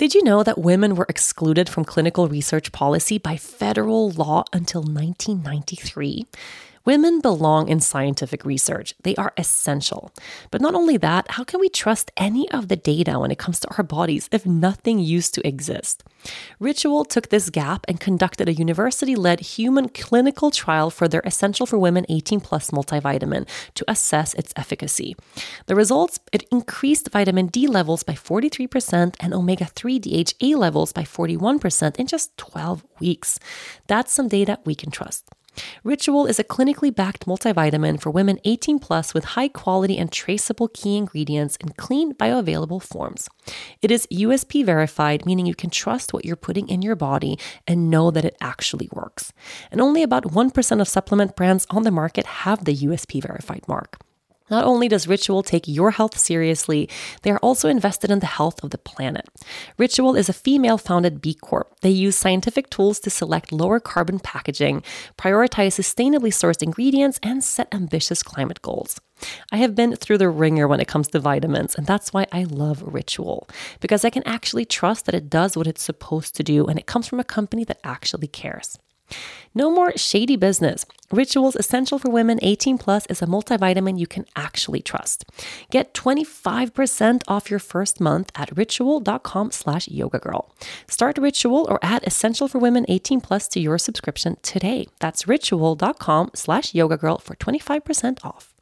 Did you know that women were excluded from clinical research policy by federal law until 1993? Women belong in scientific research. They are essential. But not only that, how can we trust any of the data when it comes to our bodies if nothing used to exist? Ritual took this gap and conducted a university-led human clinical trial for their Essential for Women 18 Plus multivitamin to assess its efficacy. The results, it increased vitamin D levels by 43% and omega-3 DHA levels by 41% in just 12 weeks. That's some data we can trust. Ritual is a clinically backed multivitamin for women 18 plus with high quality and traceable key ingredients in clean, bioavailable forms. It is USP verified, meaning you can trust what you're putting in your body and know that it actually works. And only about 1% of supplement brands on the market have the USP verified mark. Not only does Ritual take your health seriously, they are also invested in the health of the planet. Ritual is a female-founded B Corp. They use scientific tools to select lower carbon packaging, prioritize sustainably sourced ingredients, and set ambitious climate goals. I have been through the ringer when it comes to vitamins, and that's why I love Ritual, because I can actually trust that it does what it's supposed to do, and it comes from a company that actually cares. No more shady business. Ritual's Essential for Women 18 Plus is a multivitamin you can actually trust. Get 25% off your first month at ritual.com/yogagirl. Start Ritual or add Essential for Women 18 Plus to your subscription today. That's ritual.com/yogagirl for 25% off.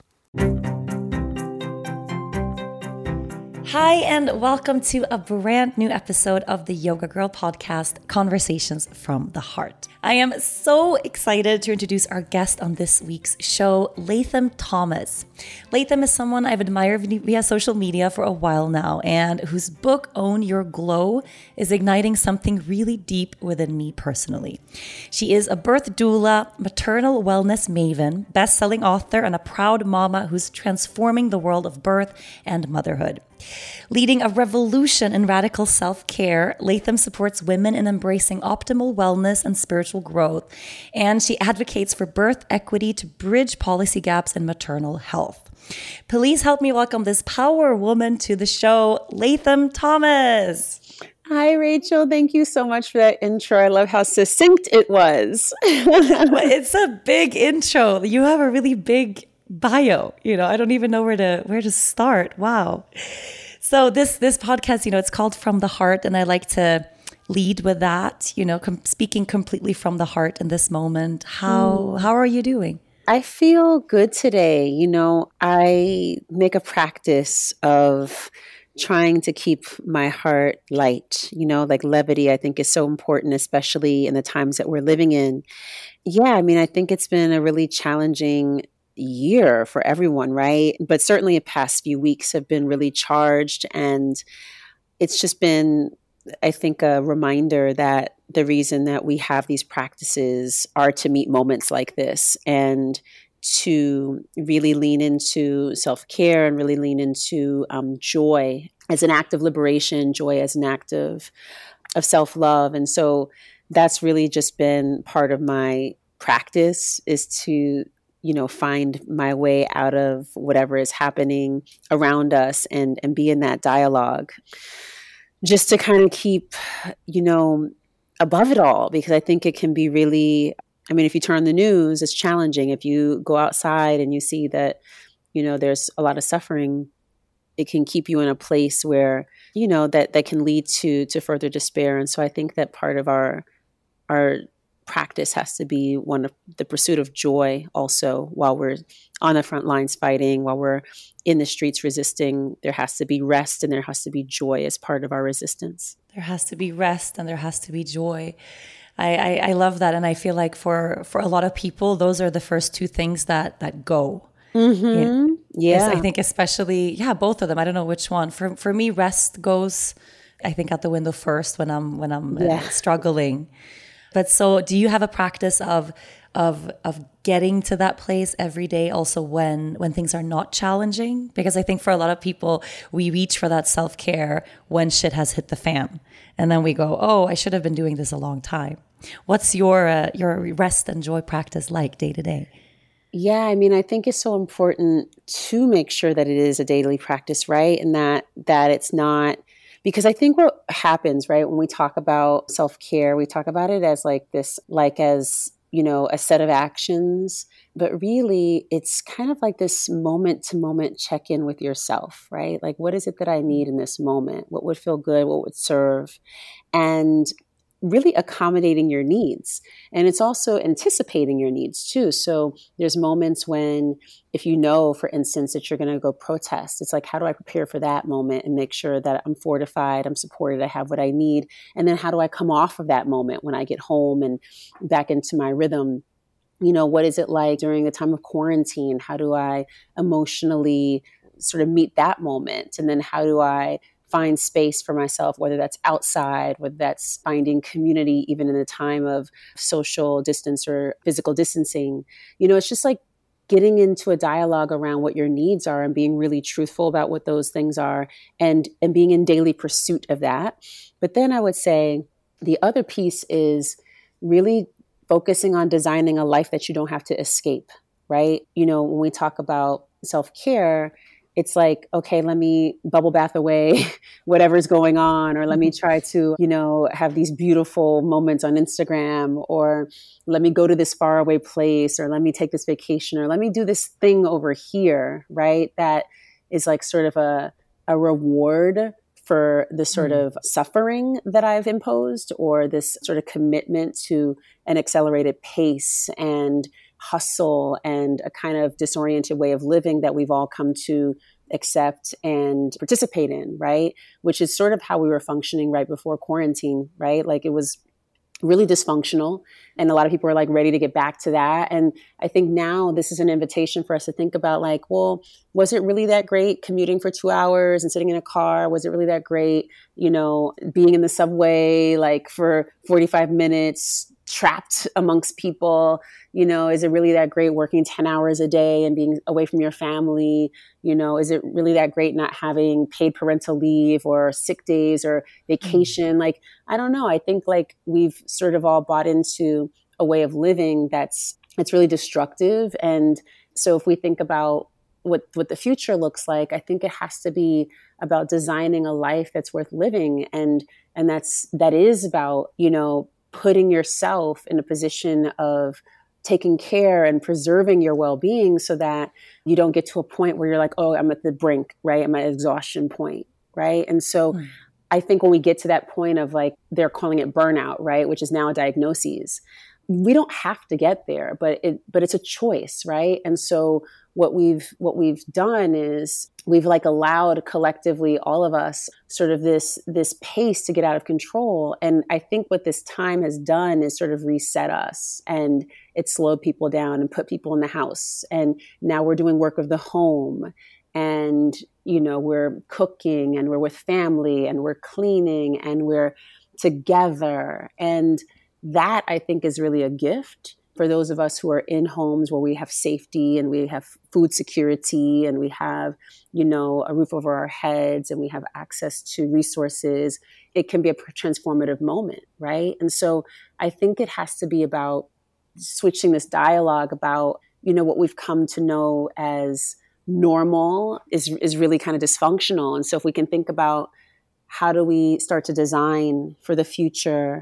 Hi, and welcome to a brand new episode of the Yoga Girl podcast, Conversations from the Heart. I am so excited to introduce our guest on this week's show, Latham Thomas. Latham is someone I've admired via social media for a while now, and whose book, Own Your Glow, is igniting something really deep within me personally. She is a birth doula, maternal wellness maven, best-selling author, and a proud mama who's transforming the world of birth and motherhood. Leading a revolution in radical self-care, Latham supports women in embracing optimal wellness and spiritual growth, and she advocates for birth equity to bridge policy gaps in maternal health. Please help me welcome this power woman to the show, Latham Thomas. Hi, Rachel. Thank you so much for that intro. I love how succinct it was. It's a big intro. You have a really big bio. I don't even know where to start. Wow. So this podcast, it's called From the Heart, and I like to lead with that, speaking completely from the heart in this moment. How are you doing? I feel good today. I make a practice of trying to keep my heart light, like levity, I think is so important, especially in the times that we're living in. Yeah, I think it's been a really challenging year for everyone, right? But certainly the past few weeks have been really charged, and it's just been, I think, a reminder that the reason that we have these practices are to meet moments like this and to really lean into self-care and really lean into joy as an act of liberation, joy as an act of self-love. And so that's really just been part of my practice, is to find my way out of whatever is happening around us and be in that dialogue, just to kind of keep, above it all, because I think it can be really, if you turn on the news, it's challenging. If you go outside and you see that, there's a lot of suffering, it can keep you in a place where, that can lead to further despair. And so I think that part of our practice has to be one of the pursuit of joy also. While we're on the front lines fighting, while we're in the streets resisting, there has to be rest and there has to be joy as part of our resistance. There has to be rest and there has to be joy. I love that. And I feel like for a lot of people, those are the first two things that go. Mm-hmm. Yeah. I think especially, both of them. I don't know which one. For me, rest goes, I think, out the window first when I'm struggling. But so do you have a practice of getting to that place every day also when things are not challenging? Because I think for a lot of people, we reach for that self-care when shit has hit the fan. And then we go, oh, I should have been doing this a long time. What's your rest and joy practice like day to day? Yeah, I think it's so important to make sure that it is a daily practice, right? And that it's not, Because I think what happens, right, when we talk about self-care, we talk about it as like this, like as, a set of actions, but really it's kind of like this moment to moment check in with yourself, right? Like, what is it that I need in this moment? What would feel good? What would serve? And really accommodating your needs. And it's also anticipating your needs too. So there's moments when, if for instance, that you're going to go protest, it's like, how do I prepare for that moment and make sure that I'm fortified, I'm supported, I have what I need? And then how do I come off of that moment when I get home and back into my rhythm? What is it like during the time of quarantine? How do I emotionally sort of meet that moment? And then how do I find space for myself, whether that's outside, whether that's finding community, even in the time of social distance or physical distancing? It's just like getting into a dialogue around what your needs are and being really truthful about what those things are, and being in daily pursuit of that. But then I would say the other piece is really focusing on designing a life that you don't have to escape, right? When we talk about self-care, it's like, okay, let me bubble bath away whatever's going on, or let me try to, have these beautiful moments on Instagram, or let me go to this faraway place, or let me take this vacation, or let me do this thing over here, right? That is like sort of a reward for the sort of suffering that I've imposed, or this sort of commitment to an accelerated pace and hustle and a kind of disoriented way of living that we've all come to accept and participate in, right? Which is sort of how we were functioning right before quarantine, right? Like, it was really dysfunctional, and a lot of people are like ready to get back to that. And I think now this is an invitation for us to think about, like, well, was it really that great commuting for 2 hours and sitting in a car? Was it really that great, being in the subway like for 45 minutes trapped amongst people? Is it really that great working 10 hours a day and being away from your family? Is it really that great not having paid parental leave or sick days or vacation? Like, I don't know. I think like we've sort of all bought into a way of living that's really destructive. And so if we think about what the future looks like, I think it has to be about designing a life that's worth living. And that is about, putting yourself in a position of taking care and preserving your well-being, so that you don't get to a point where you're like, oh, I'm at the brink, right? I'm at exhaustion point, right? And so I think when we get to that point of, like, they're calling it burnout, right? Which is now a diagnosis. We don't have to get there, but it's a choice, right? And so what we've done is we've like allowed collectively, all of us, sort of this pace to get out of control. And I think what this time has done is sort of reset us, and it slowed people down and put people in the house. And now we're doing work of the home, and we're cooking, and we're with family, and we're cleaning, and we're together. And that, I think, is really a gift for those of us who are in homes where we have safety and we have food security and we have, a roof over our heads and we have access to resources. It can be a transformative moment, right? And so I think it has to be about switching this dialogue about, what we've come to know as normal is really kind of dysfunctional. And so if we can think about how do we start to design for the future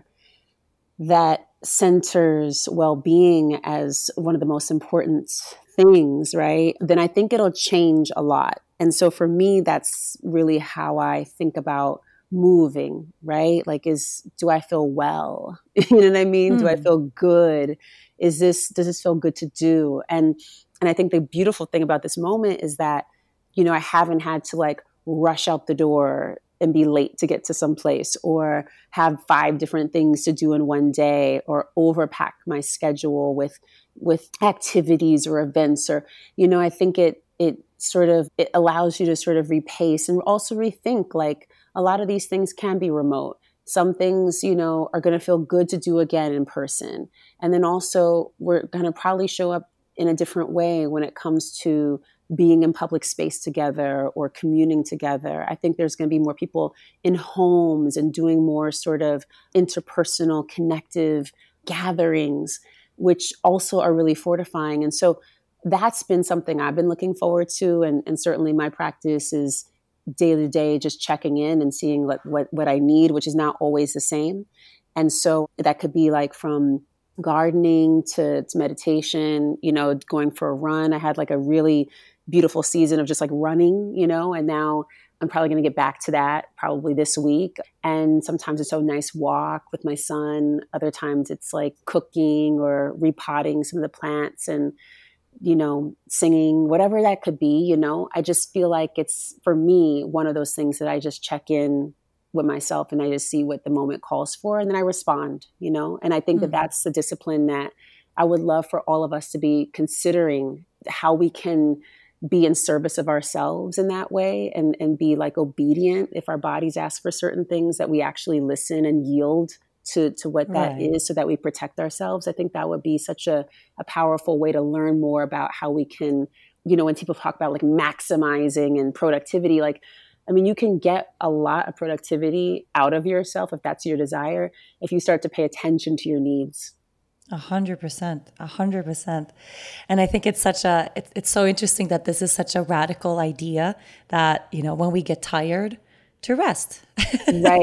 that centers well-being as one of the most important things, right? Then I think it'll change a lot. And so for me, that's really how I think about moving, right? Like, do I feel well? You know what I mean? Do I feel good? Does this feel good to do? And I think the beautiful thing about this moment is that, I haven't had to like rush out the door and be late to get to some place, or have 5 different things to do in one day, or overpack my schedule with activities or events, or, I think it allows you to sort of repace and also rethink, like, a lot of these things can be remote. Some things, are going to feel good to do again in person. And then also we're going to probably show up in a different way when it comes to being in public space together or communing together. I think there's going to be more people in homes and doing more sort of interpersonal connective gatherings, which also are really fortifying. And so that's been something I've been looking forward to. And certainly my practice is day to day, just checking in and seeing like what I need, which is not always the same. And so that could be like from gardening to meditation, going for a run. I had like a really beautiful season of just like running, and now I'm probably going to get back to that probably this week. And sometimes it's a nice walk with my son. Other times it's like cooking or repotting some of the plants and, singing, whatever that could be, I just feel like it's, for me, one of those things that I just check in with myself and I just see what the moment calls for and then I respond, and I think that that's the discipline that I would love for all of us to be considering, how we can be in service of ourselves in that way and be like obedient if our bodies ask for certain things, that we actually listen and yield to what that is so that we protect ourselves. I think that would be such a powerful way to learn more about how we can, when people talk about like maximizing and productivity, like, I mean, you can get a lot of productivity out of yourself if that's your desire, if you start to pay attention to your needs. 100%, 100%. And I think it's it's so interesting that this is such a radical idea that, when we get tired, to rest. Right.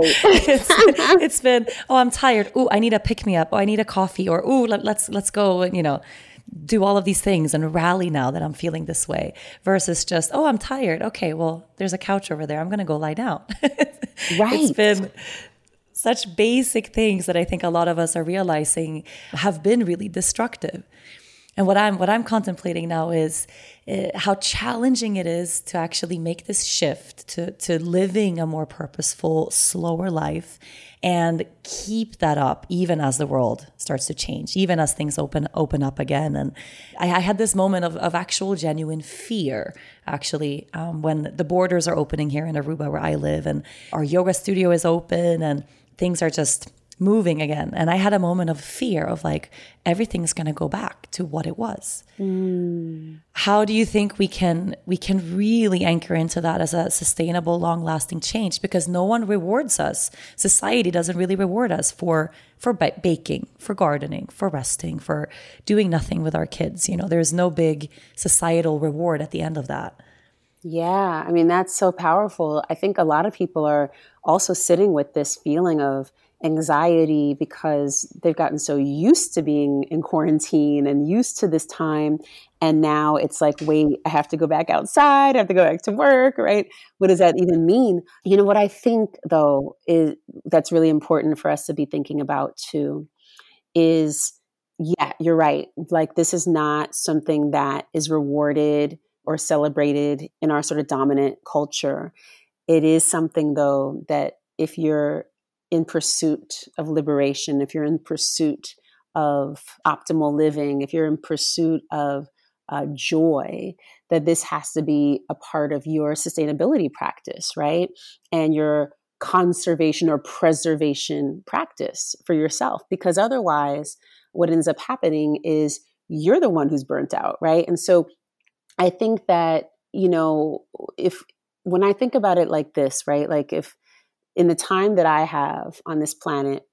it's been, oh, I'm tired. Oh, I need a pick me up. Oh, I need a coffee. Or, oh, let's go and, do all of these things and rally now that I'm feeling this way, versus just, oh, I'm tired. Okay, well, there's a couch over there. I'm going to go lie down. Right. It's been such basic things that I think a lot of us are realizing have been really destructive. And what I'm contemplating now is how challenging it is to actually make this shift to living a more purposeful, slower life and keep that up even as the world starts to change, even as things open up again. And I had this moment of actual genuine fear, actually, when the borders are opening here in Aruba where I live and our yoga studio is open and things are just moving again. And I had a moment of fear of like, everything's going to go back to what it was. How do you think we can really anchor into that as a sustainable, long-lasting change? Because no one rewards us. Society doesn't really reward us for baking, for gardening, for resting, for doing nothing with our kids. There's no big societal reward at the end of that. Yeah. I mean, that's so powerful. I think a lot of people are also sitting with this feeling of anxiety because they've gotten so used to being in quarantine and used to this time. And now it's like, wait, I have to go back outside. I have to go back to work, right? What does that even mean? What I think, though, is that's really important for us to be thinking about, too, is, yeah, you're right. Like, this is not something that is rewarded or celebrated in our sort of dominant culture. It is something, though, that if you're in pursuit of liberation, if you're in pursuit of optimal living, if you're in pursuit of joy, that this has to be a part of your sustainability practice, right? And your conservation or preservation practice for yourself. Because otherwise, what ends up happening is you're the one who's burnt out, right? And so I think that, when I think about it like this, right? Like if in the time that I have on this planet,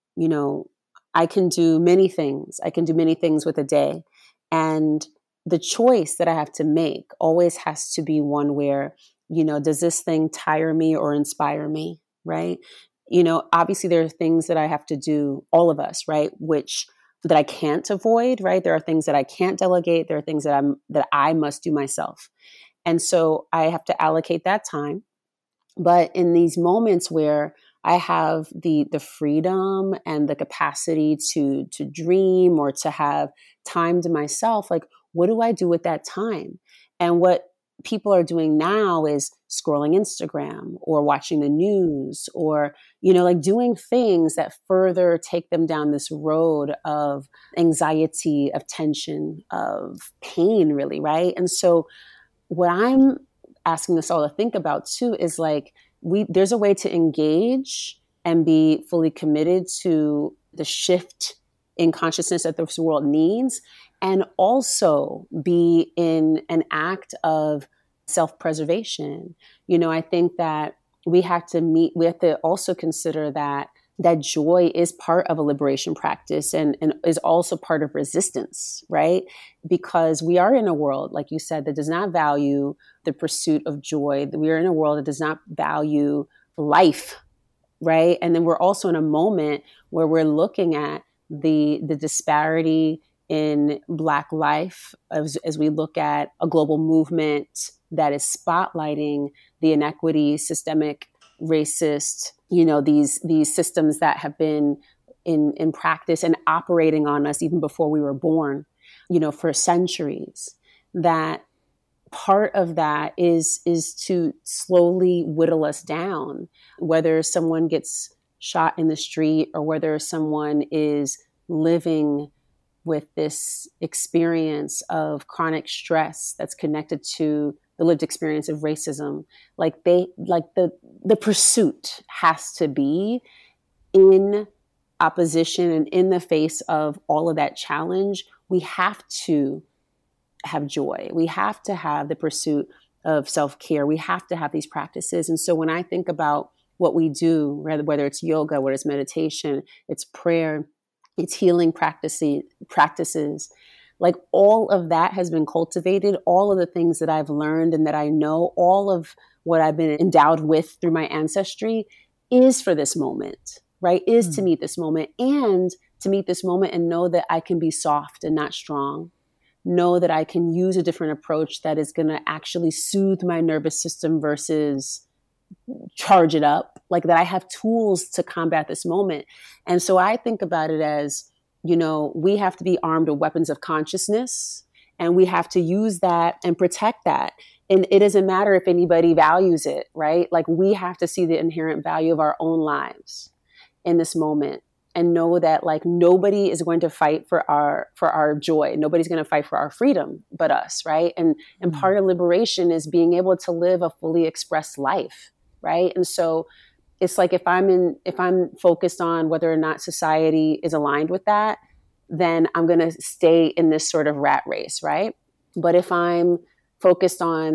I can do many things. I can do many things with a day. And the choice that I have to make always has to be one where, does this thing tire me or inspire me, right? Obviously there are things that I have to do, all of us, right? That I can't avoid, right? There are things that I can't delegate. There are things that I must do myself. And so I have to allocate that time. But in these moments where I have the freedom and the capacity to dream or to have time to myself, like, what do I do with that time? And what people are doing now is scrolling Instagram or watching the news or, like doing things that further take them down this road of anxiety, of tension, of pain, really, right? And so what I'm asking us all to think about too is like, there's a way to engage and be fully committed to the shift in consciousness that this world needs, and also be in an act of self-preservation. I think that we have to also consider that that joy is part of a liberation practice and is also part of resistance, right? Because we are in a world, like you said, that does not value the pursuit of joy. We are in a world that does not value life, right? And then we're also in a moment where we're looking at the disparity in Black life as we look at a global movement that is spotlighting the inequity, systemic, racist, these systems that have been in practice and operating on us even before we were born, for centuries. That part of that is to slowly whittle us down, whether someone gets shot in the street or whether someone is living with this experience of chronic stress that's connected to the lived experience of racism. The pursuit has to be in opposition and in the face of all of that challenge. We have to have joy. We have to have the pursuit of self-care. We have to have these practices. And so when I think about what we do, whether it's yoga, whether it's meditation, it's prayer, it's healing practices, like all of that has been cultivated. All of the things that I've learned and that I know, all of what I've been endowed with through my ancestry is for this moment, right? Is to meet this moment and to meet this moment and know that I can be soft and not strong. Know that I can use a different approach that is going to actually soothe my nervous system versus charge it up, like that I have tools to combat this moment. And so I think about it as, we have to be armed with weapons of consciousness and we have to use that and protect that. And it doesn't matter if anybody values it, right? Like we have to see the inherent value of our own lives in this moment and know that like nobody is going to fight for our joy. Nobody's going to fight for our freedom but us, right? And part of liberation is being able to live a fully expressed life. Right. And so it's like if I'm focused on whether or not society is aligned with that, then I'm going to stay in this sort of rat race. Right. But if I'm focused on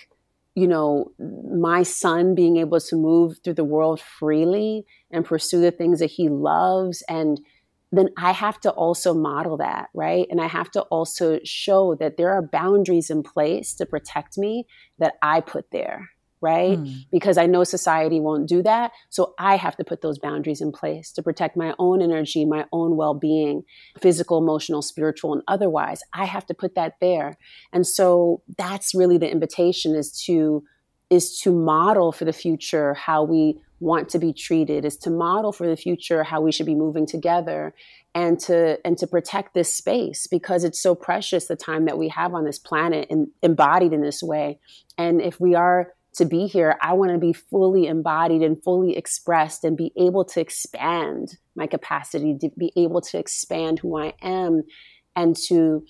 my son being able to move through the world freely and pursue the things that he loves, and then I have to also model that. Right. And I have to also show that there are boundaries in place to protect me that I put there. Right? Because I know society won't do that. So I have to put those boundaries in place to protect my own energy, my own well-being, physical, emotional, spiritual, and otherwise. I have to put that there. And so that's really the invitation is to model for the future how we want to be treated, is to model for the future how we should be moving together and to protect this space because it's so precious, the time that we have on this planet and embodied in this way. And if we are to be here, I want to be fully embodied and fully expressed and be able to expand my capacity, to be able to expand who I am and to,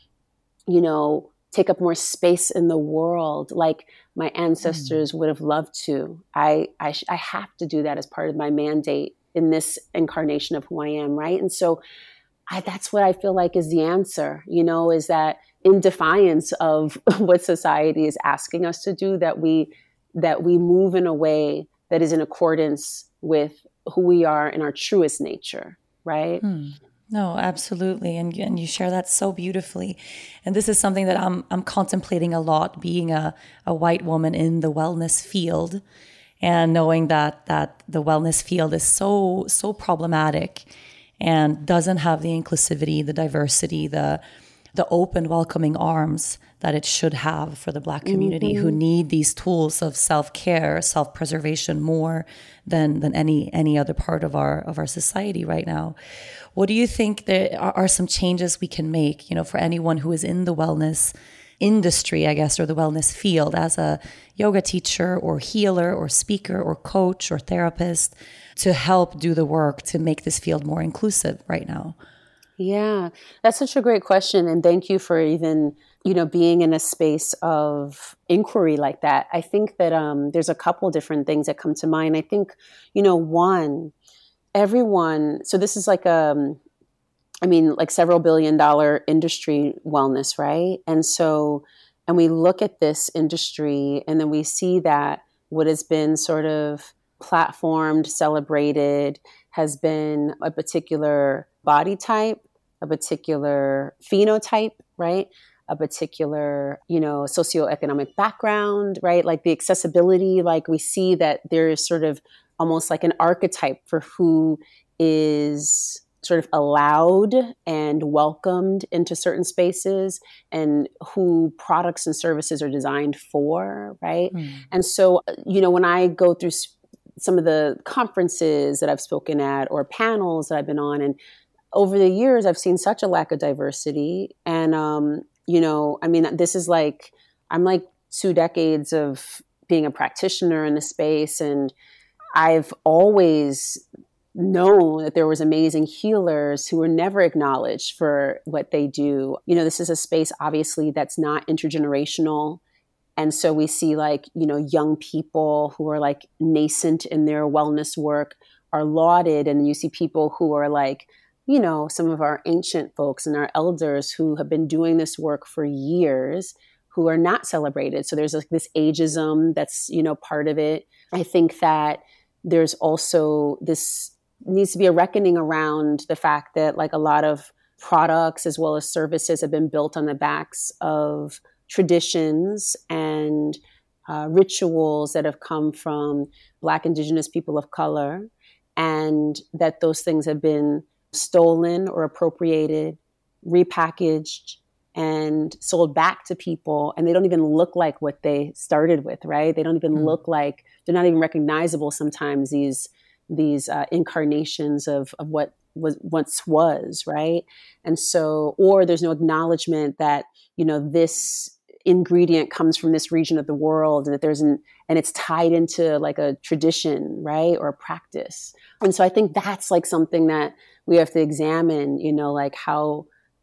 take up more space in the world like my ancestors would have loved to. I have to do that as part of my mandate in this incarnation of who I am, right? And so that's what I feel like is the answer, is that in defiance of what society is asking us to do, that we move in a way that is in accordance with who we are in our truest nature, right? No, absolutely. And you share that so beautifully. And this is something that I'm contemplating a lot, being a white woman in the wellness field and knowing that the wellness field is so problematic and doesn't have the inclusivity, the diversity, the open, welcoming arms that it should have for the Black community who need these tools of self-care, self-preservation more than any other part of our society right now. What do you think there are some changes we can make, for anyone who is in the wellness industry, I guess, or the wellness field as a yoga teacher or healer or speaker or coach or therapist to help do the work to make this field more inclusive right now? Yeah, that's such a great question. And thank you for even, being in a space of inquiry like that. I think that there's a couple different things that come to mind. I think, one, everyone, so this is like several $billion industry, wellness, right? And we look at this industry and then we see that what has been sort of platformed, celebrated, has been a particular body type, a particular phenotype, right? A particular, socioeconomic background, right? Like the accessibility, like we see that there is sort of almost like an archetype for who is sort of allowed and welcomed into certain spaces and who products and services are designed for, right? And so, when I go through some of the conferences that I've spoken at or panels that I've been on, and over the years, I've seen such a lack of diversity. And, this is I'm like 2 decades of being a practitioner in the space. And I've always known that there was amazing healers who were never acknowledged for what they do. This is a space, obviously, that's not intergenerational. And so we see young people who are like nascent in their wellness work are lauded. And you see people who are some of our ancient folks and our elders who have been doing this work for years who are not celebrated. So there's this ageism that's, part of it. I think that there's also this needs to be a reckoning around the fact that a lot of products as well as services have been built on the backs of traditions and rituals that have come from Black, Indigenous people of color, and that those things have been stolen or appropriated, repackaged, and sold back to people. And they don't even look like what they started with, right? They don't even look like, they're not even recognizable sometimes, these incarnations of what once was, right? And so, or there's no acknowledgement that, this ingredient comes from this region of the world, and that and it's tied into a tradition, right? Or a practice. And so I think that's something that we have to examine, how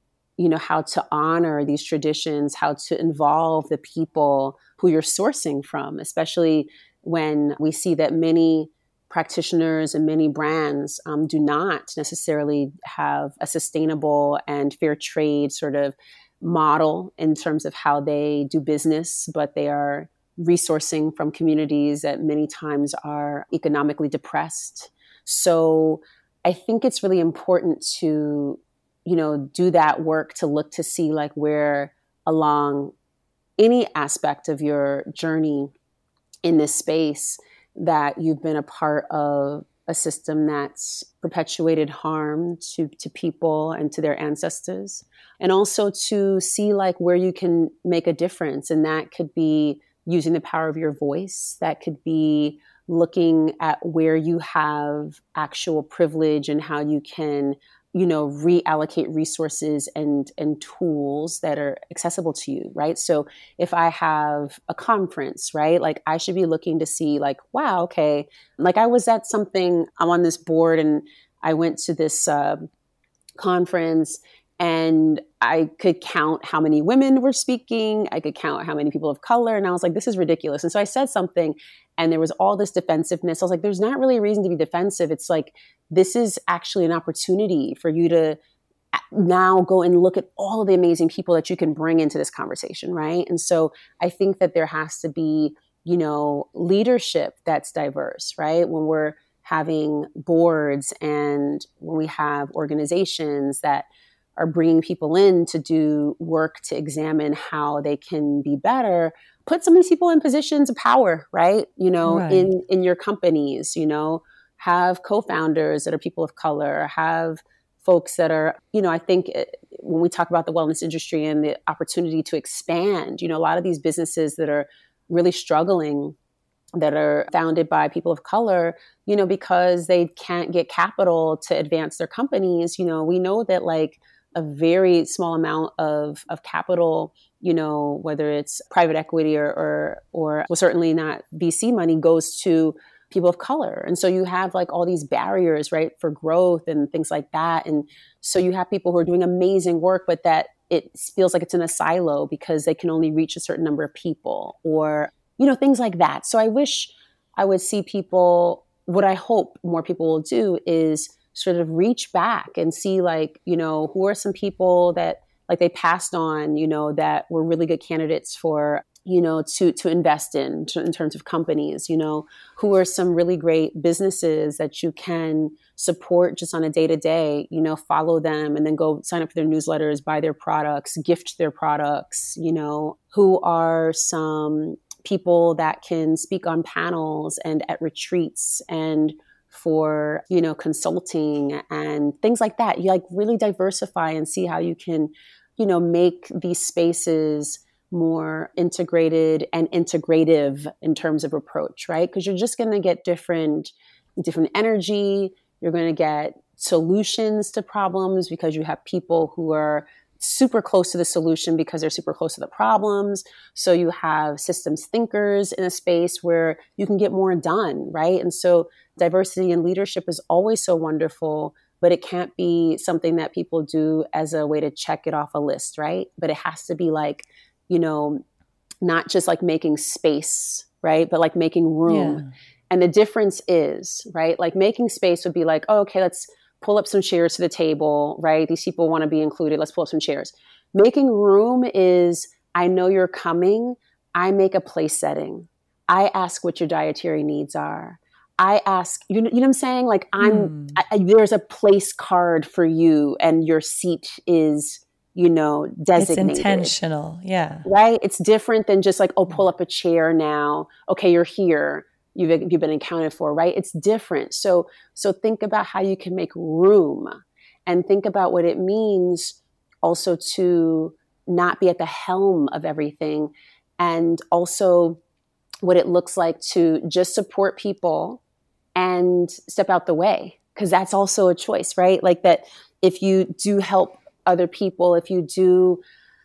to honor these traditions, how to involve the people who you're sourcing from, especially when we see that many practitioners and many brands do not necessarily have a sustainable and fair trade sort of model in terms of how they do business, but they are resourcing from communities that many times are economically depressed. So I think it's really important to, do that work to look to see where along any aspect of your journey in this space that you've been a part of a system that's perpetuated harm to people and to their ancestors, and also to see where you can make a difference. And that could be using the power of your voice. That could be looking at where you have actual privilege and how you can, reallocate resources and tools that are accessible to you, right? So if I have a conference, right, I should be looking to see wow, okay, I was at something, I'm on this board and I went to this conference and I could count how many women were speaking. I could count how many people of color. And I was like, this is ridiculous. And so I said something and there was all this defensiveness. I was like, there's not really a reason to be defensive. It's this is actually an opportunity for you to now go and look at all of the amazing people that you can bring into this conversation, right? And so I think that there has to be, leadership that's diverse, right? When we're having boards and when we have organizations that are bringing people in to do work to examine how they can be better, put some of these people in positions of power, right? Right. In your companies, have co-founders that are people of color, have folks that are, I think when we talk about the wellness industry and the opportunity to expand, a lot of these businesses that are really struggling, that are founded by people of color, because they can't get capital to advance their companies, we know that a very small amount of capital, whether it's private equity or well, certainly not VC money, goes to people of color. And so you have all these barriers, right, for growth and things like that. And so you have people who are doing amazing work, but that it feels like it's in a silo because they can only reach a certain number of people or, things like that. So I wish I would see people, what I hope more people will do is sort of reach back and see who are some people that they passed on, that were really good candidates for to invest in terms of companies, who are some really great businesses that you can support just on a day-to-day, follow them and then go sign up for their newsletters, buy their products, gift their products, who are some people that can speak on panels and at retreats and for, consulting and things like that. You really diversify and see how you can, make these spaces more integrated and integrative in terms of approach, right? Because you're just going to get different energy. You're going to get solutions to problems because you have people who are super close to the solution because they're super close to the problems. So you have systems thinkers in a space where you can get more done, right? And so diversity in leadership is always so wonderful, but it can't be something that people do as a way to check it off a list, right? But it has to be not just making space, right? But making room. Yeah. And the difference is, right? Making space would be oh, okay, let's pull up some chairs to the table, right? These people want to be included. Let's pull up some chairs. Making room is, I know you're coming. I make a place setting. I ask what your dietary needs are. I ask, you know what I'm saying? There's a place card for you and your seat is, designated. It's intentional. Yeah. Right. It's different than just pull up a chair now. Okay. You're here. You've been accounted for, right? It's different. So think about how you can make room and think about what it means also to not be at the helm of everything, and also what it looks like to just support people and step out the way, because that's also a choice, right? That if you do help other people, if you do,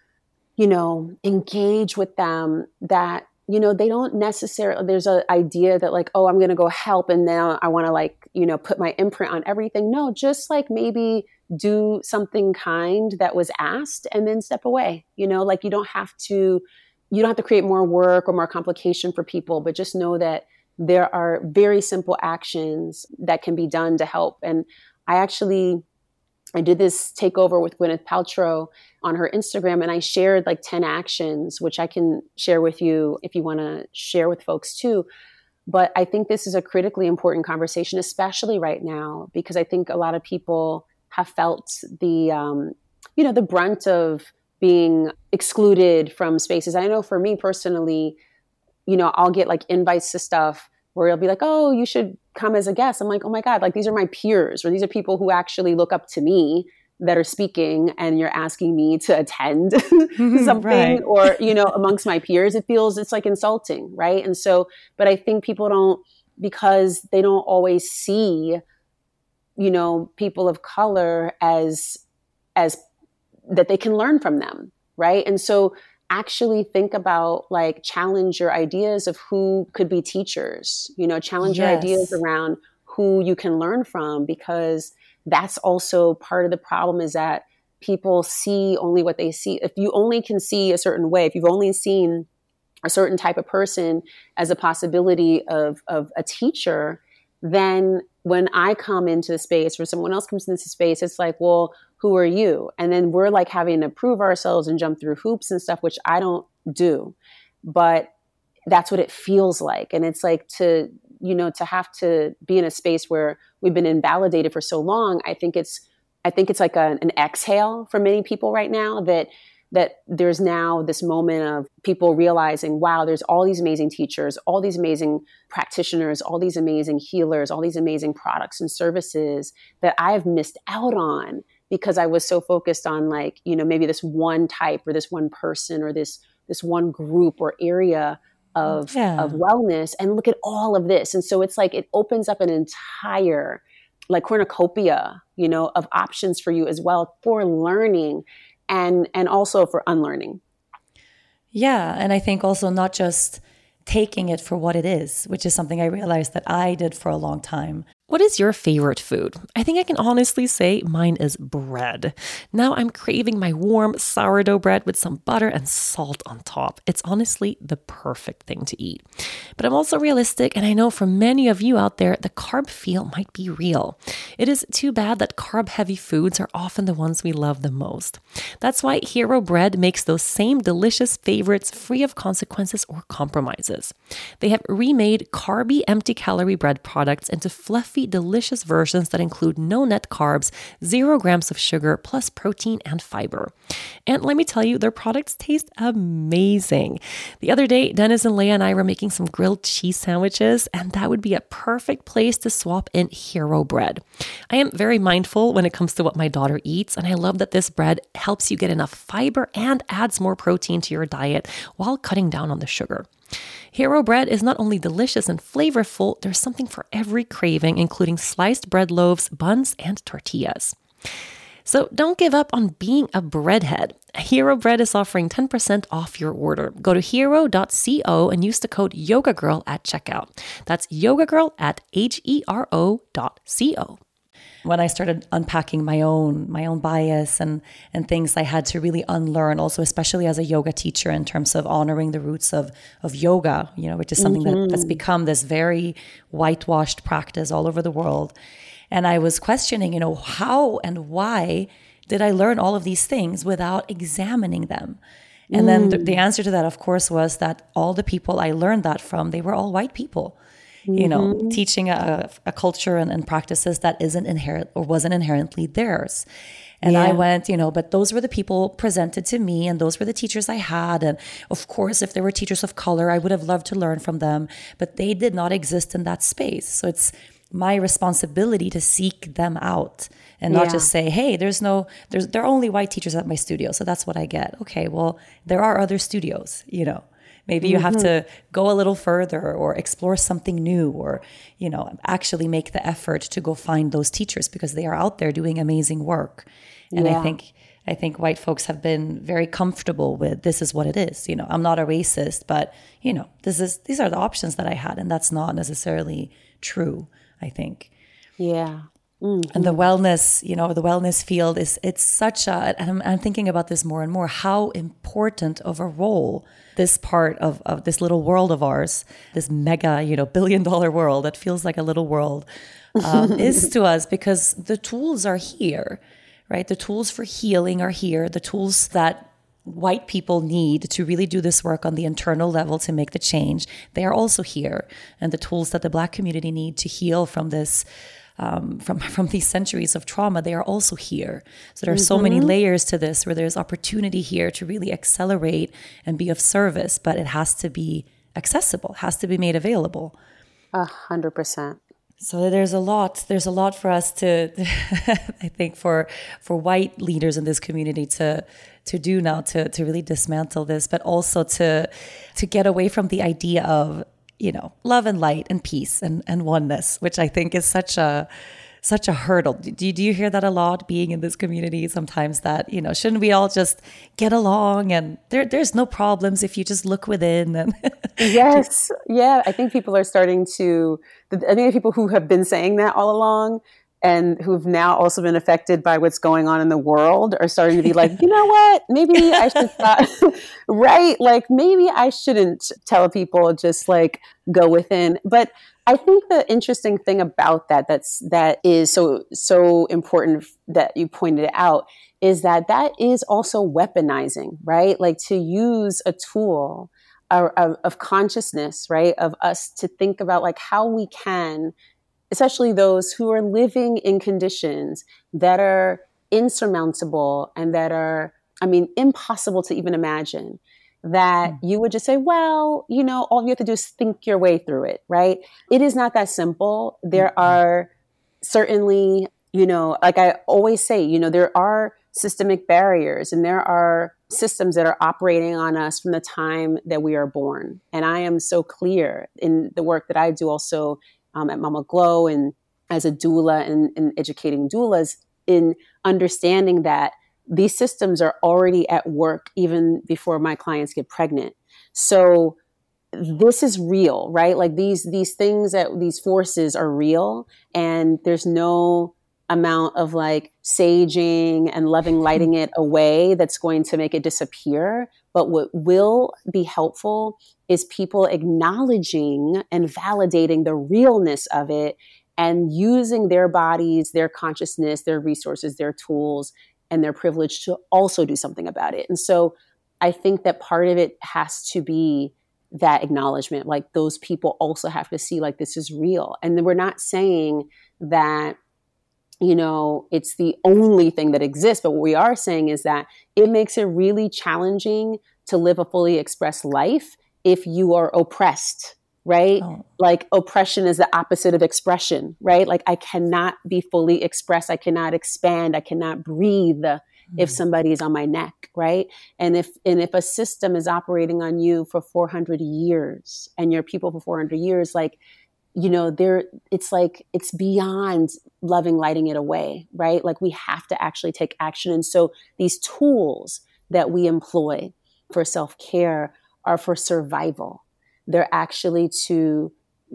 engage with them, that, they don't necessarily, there's an idea that oh, I'm going to go help and now I want to put my imprint on everything. No, just maybe do something kind that was asked and then step away. You don't have to create more work or more complication for people, but just know that there are very simple actions that can be done to help. And I did this takeover with Gwyneth Paltrow on her Instagram, and I shared 10 actions, which I can share with you if you want to share with folks too. But I think this is a critically important conversation, especially right now, because I think a lot of people have felt the brunt of being excluded from spaces. I know for me personally, I'll get invites to stuff where it'll be oh, you should come as a guest. I'm oh my God, these are my peers, or these are people who actually look up to me that are speaking, and you're asking me to attend something, right. Or, amongst my peers, it's insulting. Right. And so, but I think people don't, because they don't always see, people of color as that they can learn from them. Right. And so actually think about challenge your ideas of who could be teachers, challenge your ideas around who you can learn from, because that's also part of the problem, is that people see only what they see. If you only can see a certain way, if you've only seen a certain type of person as a possibility of a teacher, then when I come into the space or someone else comes into the space, it's well, who are you? And then we're having to prove ourselves and jump through hoops and stuff, which I don't do. But that's what it feels like. And it's to have to be in a space where we've been invalidated for so long. I think it's an exhale for many people right now, that there's now this moment of people realizing, wow, there's all these amazing teachers, all these amazing practitioners, all these amazing healers, all these amazing products and services that I've missed out on because I was so focused on maybe this one type or this one person or this one group or area of wellness, and look at all of this. And so it's it opens up an entire cornucopia, of options for you as well, for learning and also for unlearning. Yeah. And I think also not just taking it for what it is, which is something I realized that I did for a long time. What is your favorite food? I think I can honestly say mine is bread. Now I'm craving my warm sourdough bread with some butter and salt on top. It's honestly the perfect thing to eat. But I'm also realistic, and I know for many of you out there, the carb feel might be real. It is too bad that carb-heavy foods are often the ones we love the most. That's why Hero Bread makes those same delicious favorites free of consequences or compromises. They have remade carby, empty-calorie bread products into fluffy, delicious versions that include no net carbs, 0 grams of sugar, plus protein and fiber. And let me tell you, their products taste amazing. The other day, Dennis and Leah and I were making some grilled cheese sandwiches, and that would be a perfect place to swap in Hero Bread. I am very mindful when it comes to what my daughter eats, and I love that this bread helps you get enough fiber and adds more protein to your diet while cutting down on the sugar. Hero Bread is not only delicious and flavorful, there's something for every craving, including sliced bread loaves, buns, and tortillas. So don't give up on being a breadhead. Hero Bread is offering 10% off your order. Go to hero.co and use the code YogaGirl at checkout. That's YogaGirl at HERO.co. When I started unpacking my own bias and things, I had to really unlearn also, especially as a yoga teacher, in terms of honoring the roots of yoga, which is something that's become this very whitewashed practice all over the world. And I was questioning, how and why did I learn all of these things without examining them? And then the answer to that, of course, was that all the people I learned that from, they were all white people. Teaching a culture and practices that isn't inherent or wasn't inherently theirs. And I went, but those were the people presented to me, and those were the teachers I had. And of course, if there were teachers of color, I would have loved to learn from them, but they did not exist in that space. So it's my responsibility to seek them out and not just say, hey, there are only white teachers at my studio, so that's what I get. Okay, well, there are other studios, Maybe you have to go a little further or explore something new, or, actually make the effort to go find those teachers because they are out there doing amazing work. And I think white folks have been very comfortable with, this is what it is. I'm not a racist, but, these are the options that I had. And that's not necessarily true, I think. Yeah. And the wellness, the wellness field it's such a, and I'm thinking about this more and more, how important of a role this part of this little world of ours, this mega, billion-dollar world that feels like a little world, is to us, because the tools are here, right? The tools for healing are here. The tools that white people need to really do this work on the internal level to make the change, they are also here. And the tools that the Black community need to heal from this, from these centuries of trauma, they are also here. So there are so many layers to this, where there's opportunity here to really accelerate and be of service, but it has to be accessible, has to be made available. 100%. So there's a lot for us to, I think, for white leaders in this community to do now, to really dismantle this, but also to get away from the idea of, love and light and peace and oneness, which I think is such a hurdle. Do you hear that a lot, being in this community sometimes, that, shouldn't we all just get along, and there's no problems if you just look within? And Yes. Yeah. I think people are starting to, I think the people who have been saying that all along and who've now also been affected by what's going on in the world are starting to be like, you know what, maybe I should stop. Right? Like, maybe I shouldn't tell people, just like go within. But I think the interesting thing about that is so important that you pointed it out, is that is also weaponizing, right? Like, to use a tool of consciousness, right? Of us to think about like how we can, especially those who are living in conditions that are insurmountable and that are, impossible to even imagine, that you would just say, well, all you have to do is think your way through it, right? It is not that simple. There are certainly, like I always say, there are systemic barriers, and there are systems that are operating on us from the time that we are born. And I am so clear in the work that I do also at Mama Glow, and as a doula and educating doulas, in understanding that these systems are already at work even before my clients get pregnant. So this is real, right? Like these things, that these forces are real, and there's no amount of like saging and loving lighting it away that's going to make it disappear. But what will be helpful is people acknowledging and validating the realness of it and using their bodies, their consciousness, their resources, their tools, and their privilege to also do something about it. And so I think that part of it has to be that acknowledgement. Like those people also have to see like this is real. And then we're not saying that, you know, it's the only thing that exists. But what we are saying is that it makes it really challenging to live a fully expressed life if you are oppressed, right? Oh. Like oppression is the opposite of expression, right? Like I cannot be fully expressed. I cannot expand. I cannot breathe if somebody is on my neck, right? And if a system is operating on you for 400 years and you're people for 400 years, like, you know, it's beyond loving lighting it away, right? Like we have to actually take action. And so these tools that we employ for self-care are for survival. They're actually to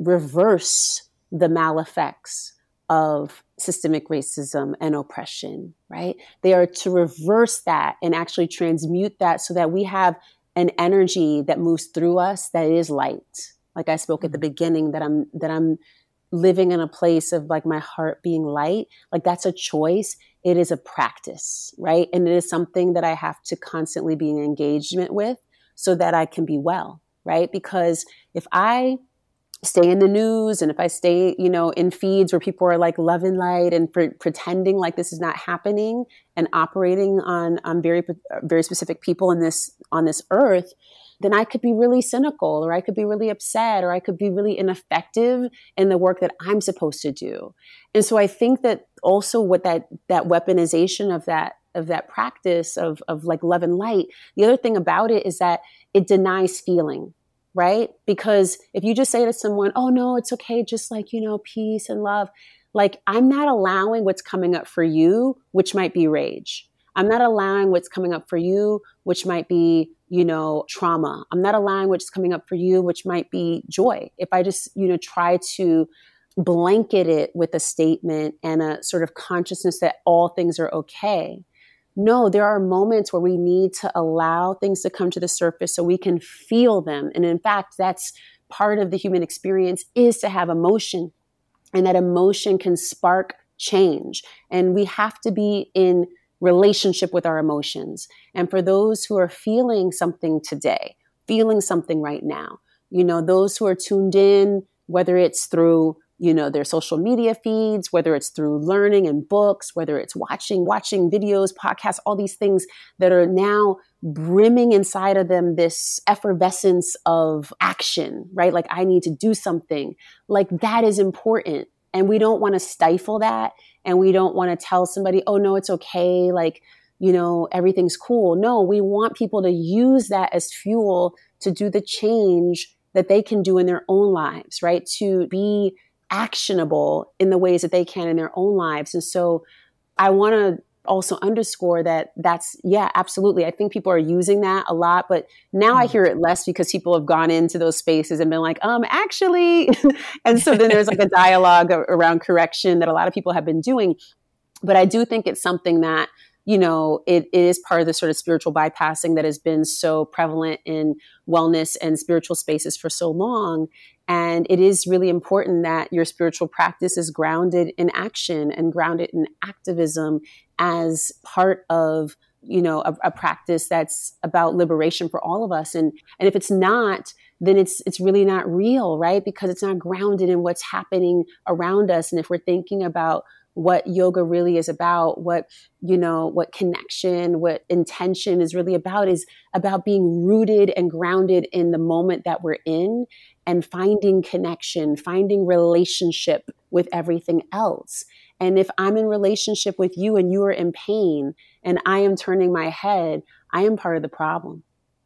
reverse the maleffects of systemic racism and oppression, right? They are to reverse that and actually transmute that so that we have an energy that moves through us that is light. Like I spoke at the beginning, that I'm living in a place of like my heart being light. Like that's a choice. It is a practice, right? And it is something that I have to constantly be in engagement with so that I can be well, right? Because if I stay in the news and if I stay, you know, in feeds where people are like love and light and pretending like this is not happening and operating on very, very specific people on this earth, then I could be really cynical, or I could be really upset, or I could be really ineffective in the work that I'm supposed to do. And so I think that also what that weaponization of that practice of like love and light, the other thing about it is that it denies feeling, right? Because if you just say to someone, oh no, it's okay, just like, you know, peace and love, like I'm not allowing what's coming up for you, which might be rage. I'm not allowing what's coming up for you, which might be, you know, trauma. I'm not allowing what's coming up for you, which might be joy. If I just, you know, try to blanket it with a statement and a sort of consciousness that all things are okay. No, there are moments where we need to allow things to come to the surface so we can feel them. And in fact, that's part of the human experience, is to have emotion. And that emotion can spark change. And we have to be in relationship with our emotions. And for those who are feeling something today, feeling something right now, you know, those who are tuned in, whether it's through, you know, their social media feeds, whether it's through learning and books, whether it's watching videos, podcasts, all these things that are now brimming inside of them, this effervescence of action, right? Like I need to do something. Like that is important. And we don't want to stifle that. And we don't want to tell somebody, oh, no, it's okay. Like, you know, everything's cool. No, we want people to use that as fuel to do the change that they can do in their own lives, right? To be actionable in the ways that they can in their own lives. And so I want to also underscore that that's, yeah, absolutely. I think people are using that a lot, but now I hear it less because people have gone into those spaces and been like, actually, and so then there's like a dialogue around correction that a lot of people have been doing. But I do think it's something that, you know, it is part of the sort of spiritual bypassing that has been so prevalent in wellness and spiritual spaces for so long. And it is really important that your spiritual practice is grounded in action and grounded in activism as part of, you know, a practice that's about liberation for all of us. And if it's not, then it's really not real, right? Because it's not grounded in what's happening around us. And if we're thinking about what yoga really is about, what, you know, what connection, what intention is really about, is about being rooted and grounded in the moment that we're in and finding connection, finding relationship with everything else. And if I'm in relationship with you and you are in pain and I am turning my head, I am part of the problem.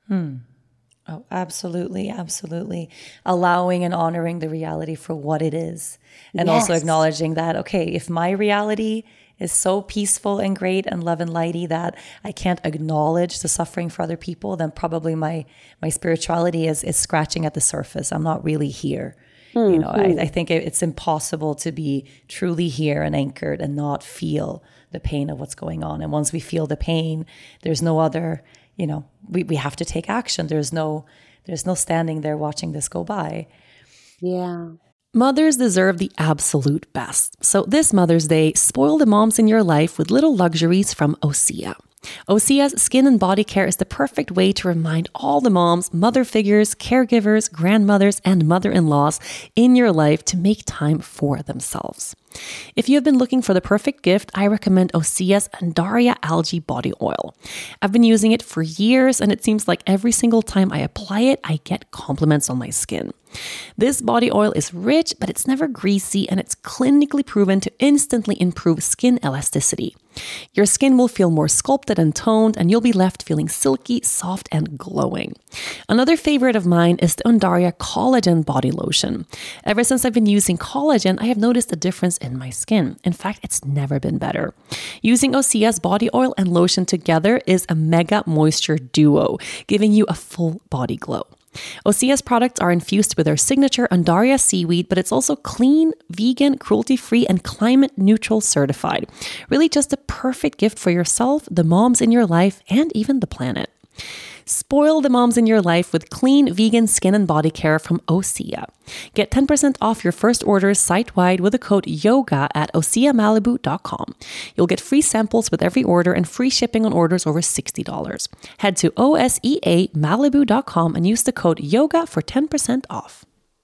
Oh, absolutely. Absolutely. Allowing and honoring the reality for what it is. And also acknowledging that, okay, if my reality is so peaceful and great and love and lighty that I can't acknowledge the suffering for other people, then probably my spirituality is scratching at the surface. I'm not really here. I think it's impossible to be truly here and anchored and not feel the pain of what's going on. And once we feel the pain, there's no other, we have to take action. There's no standing there watching this go by. Yeah. Mothers deserve the absolute best. So this Mother's Day, spoil the moms in your life with little luxuries from Osea. Osea's skin and body care is the perfect way to remind all the moms, mother figures, caregivers, grandmothers, and mother-in-laws in your life to make time for themselves. If you have been looking for the perfect gift, I recommend Osea's Undaria Algae Body Oil. I've been using it for years, and it seems like every single time I apply it, I get compliments on my skin. This body oil is rich, but it's never greasy, and it's clinically proven to instantly improve skin elasticity. Your skin will feel more sculpted and toned, and you'll be left feeling silky, soft, and glowing. Another favorite of mine is the Undaria Collagen Body Lotion. Ever since I've been using collagen, I have noticed a difference in my skin. In fact, it's never been better. Using Osea's body oil and lotion together is a mega moisture duo, giving you a full body glow. Osea's products are infused with their signature Undaria seaweed, but it's also clean, vegan, cruelty-free, and climate-neutral certified. Really just a perfect gift for yourself, the moms in your life, and even the planet. Spoil the moms in your life with clean, vegan skin and body care from Osea. Get 10% off your first orders site-wide with the code YOGA at OseaMalibu.com. You'll get free samples with every order and free shipping on orders over $60. Head to OSEAMalibu.com and use the code YOGA for 10% off.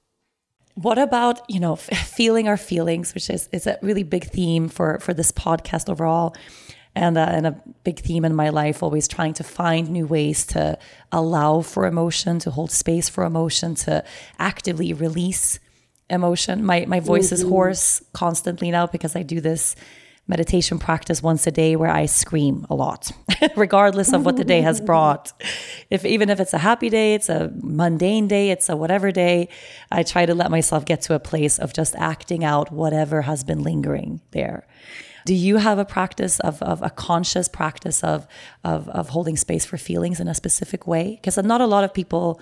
What about, feeling our feelings, which is a really big theme for this podcast overall. And a big theme in my life, always trying to find new ways to allow for emotion, to hold space for emotion, to actively release emotion. My voice is hoarse constantly now because I do this meditation practice once a day where I scream a lot, regardless of what the day has brought. Even if it's a happy day, it's a mundane day, it's a whatever day, I try to let myself get to a place of just acting out whatever has been lingering there. Do you have a practice of a conscious practice of holding space for feelings in a specific way? Because not a lot of people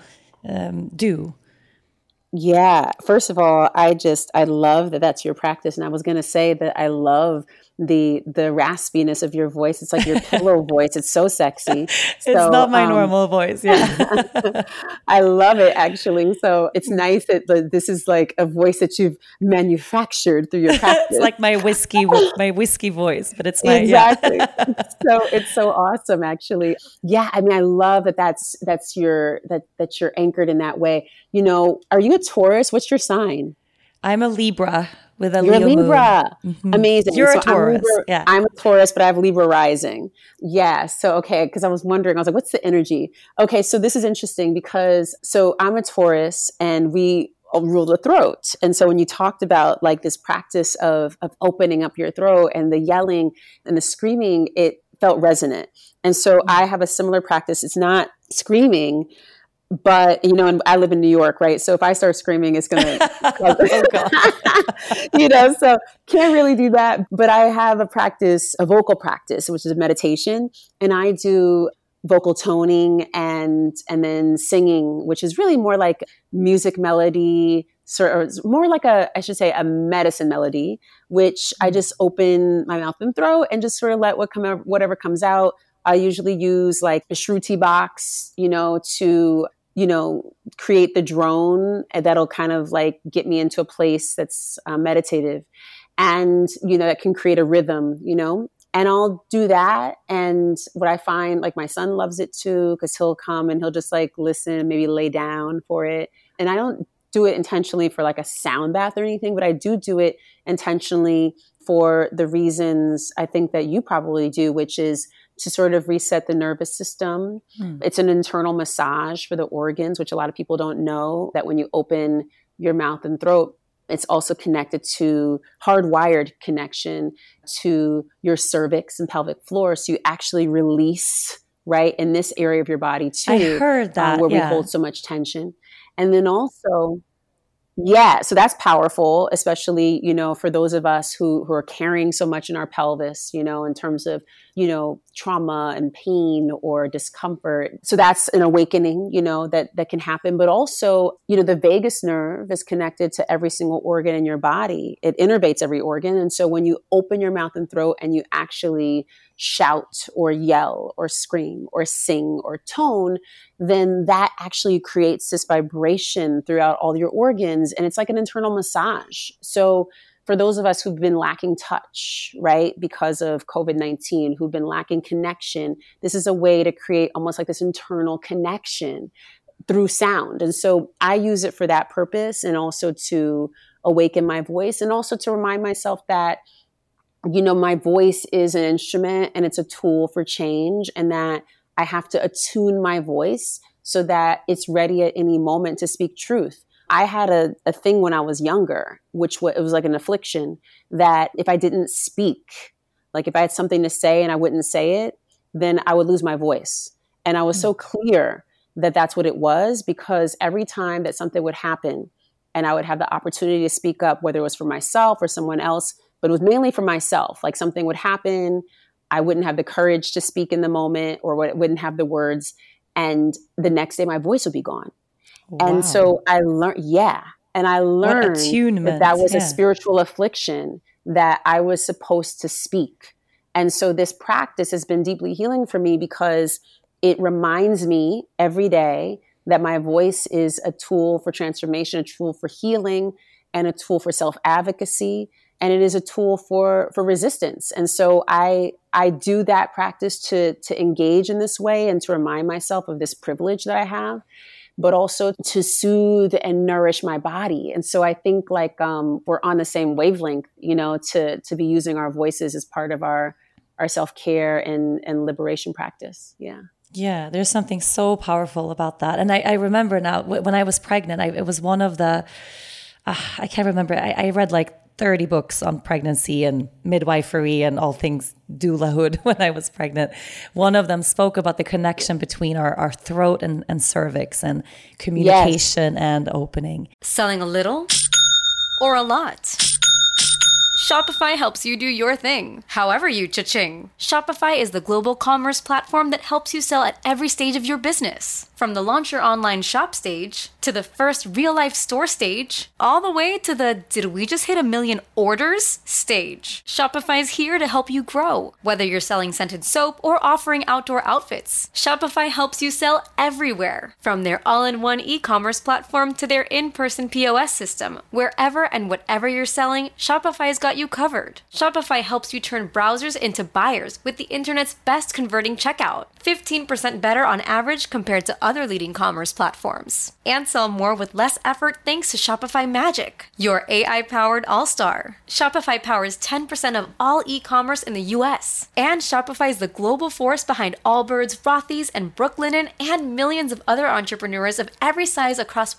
do. Yeah. First of all, I love that that's your practice. And I was going to say that I love the raspiness of your voice. It's like your pillow voice. It's so sexy. It's not my normal voice. Yeah. I love it, actually. So it's nice that this is like a voice that you've manufactured through your practice. It's like my whiskey voice, but it's my, exactly. Yeah. It's so awesome, actually. Yeah. I mean, I love that you're anchored in that way. Are you a Taurus? What's your sign? I'm a Libra with a You're Leo Libra. moon. Mm-hmm. Amazing. You're a Taurus. I'm a Taurus, but I have Libra rising. Yeah. So, okay. Because I was wondering, I was like, what's the energy? Okay. So this is interesting because, I'm a Taurus and we rule the throat. And so when you talked about like this practice of opening up your throat and the yelling and the screaming, it felt resonant. And so I have a similar practice. It's not screaming, but, and I live in New York, right? So if I start screaming, it's going to, so can't really do that. But I have a vocal practice, which is a meditation. And I do vocal toning and then singing, which is really more like music melody, or more like a medicine melody, which I just open my mouth and throat and just sort of let whatever comes out. I usually use like a Shruti box, to, create the drone that'll kind of like get me into a place that's meditative and, that can create a rhythm, and I'll do that. And what I find, like my son loves it too, because he'll come and he'll just like listen, maybe lay down for it. And I don't do it intentionally for like a sound bath or anything, but I do it intentionally for the reasons I think that you probably do, which is to sort of reset the nervous system. It's an internal massage for the organs, which a lot of people don't know, that when you open your mouth and throat, it's also connected to hardwired connection to your cervix and pelvic floor. So you actually release right in this area of your body too. I heard that. Where we hold so much tension. And then also, Yeah, so that's powerful, especially, for those of us who are carrying so much in our pelvis, in terms of, trauma and pain or discomfort. So that's an awakening, that can happen. But also, the vagus nerve is connected to every single organ in your body. It innervates every organ. And so when you open your mouth and throat and you actually shout or yell or scream or sing or tone, then that actually creates this vibration throughout all your organs. And it's like an internal massage. So for those of us who've been lacking touch, right, because of COVID-19, who've been lacking connection, this is a way to create almost like this internal connection through sound. And so I use it for that purpose, and also to awaken my voice, and also to remind myself that, my voice is an instrument and it's a tool for change, and that I have to attune my voice so that it's ready at any moment to speak truth. I had a thing when I was younger, it was like an affliction, that if I didn't speak, like if I had something to say and I wouldn't say it, then I would lose my voice. And I was so clear that that's what it was, because every time that something would happen and I would have the opportunity to speak up, whether it was for myself or someone else, but it was mainly for myself. Like something would happen, I wouldn't have the courage to speak in the moment, or wouldn't have the words. And the next day my voice would be gone. Wow. And so I learned, that was a spiritual affliction, that I was supposed to speak. And so this practice has been deeply healing for me, because it reminds me every day that my voice is a tool for transformation, a tool for healing, and a tool for self-advocacy. And it is a tool for resistance. And so I do that practice to engage in this way, and to remind myself of this privilege that I have, but also to soothe and nourish my body. And so I think we're on the same wavelength, to be using our voices as part of our self-care and liberation practice. Yeah. Yeah, there's something so powerful about that. And I remember now when I was pregnant, it was one of the, I can't remember, I read like 30 books on pregnancy and midwifery and all things doulahood when I was pregnant. One of them spoke about the connection between our throat and cervix, and communication and opening. Selling a little or a lot? Shopify helps you do your thing, however you cha-ching. Shopify is the global commerce platform that helps you sell at every stage of your business. From the launch your online shop stage, to the first real-life store stage, all the way to the did we just hit 1 million orders stage. Shopify is here to help you grow. Whether you're selling scented soap or offering outdoor outfits, Shopify helps you sell everywhere. From their all-in-one e-commerce platform to their in-person POS system, wherever and whatever you're selling, Shopify's got you covered. Shopify helps you turn browsers into buyers with the internet's best converting checkout. 15% better on average compared to other leading commerce platforms. And sell more with less effort thanks to Shopify Magic, your AI-powered all-star. Shopify powers 10% of all e-commerce in the US. And Shopify is the global force behind Allbirds, Rothy's, and Brooklinen, and millions of other entrepreneurs of every size across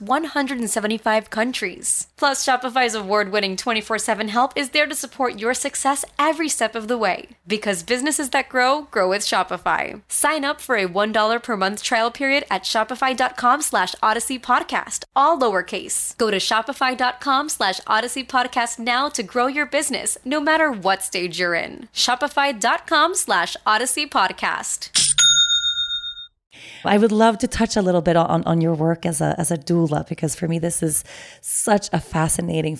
175 countries. Plus, Shopify's award-winning 24/7 help is there to support your success every step of the way. Because businesses that grow, grow with Shopify. Sign up for a $1 per month trial period at shopify.com/Odyssey Podcast, all lowercase. Go to shopify.com/Odyssey Podcast now to grow your business, no matter what stage you're in. Shopify.com/Odyssey Podcast. I would love to touch a little bit on your work as a doula, because for me, this is such a fascinating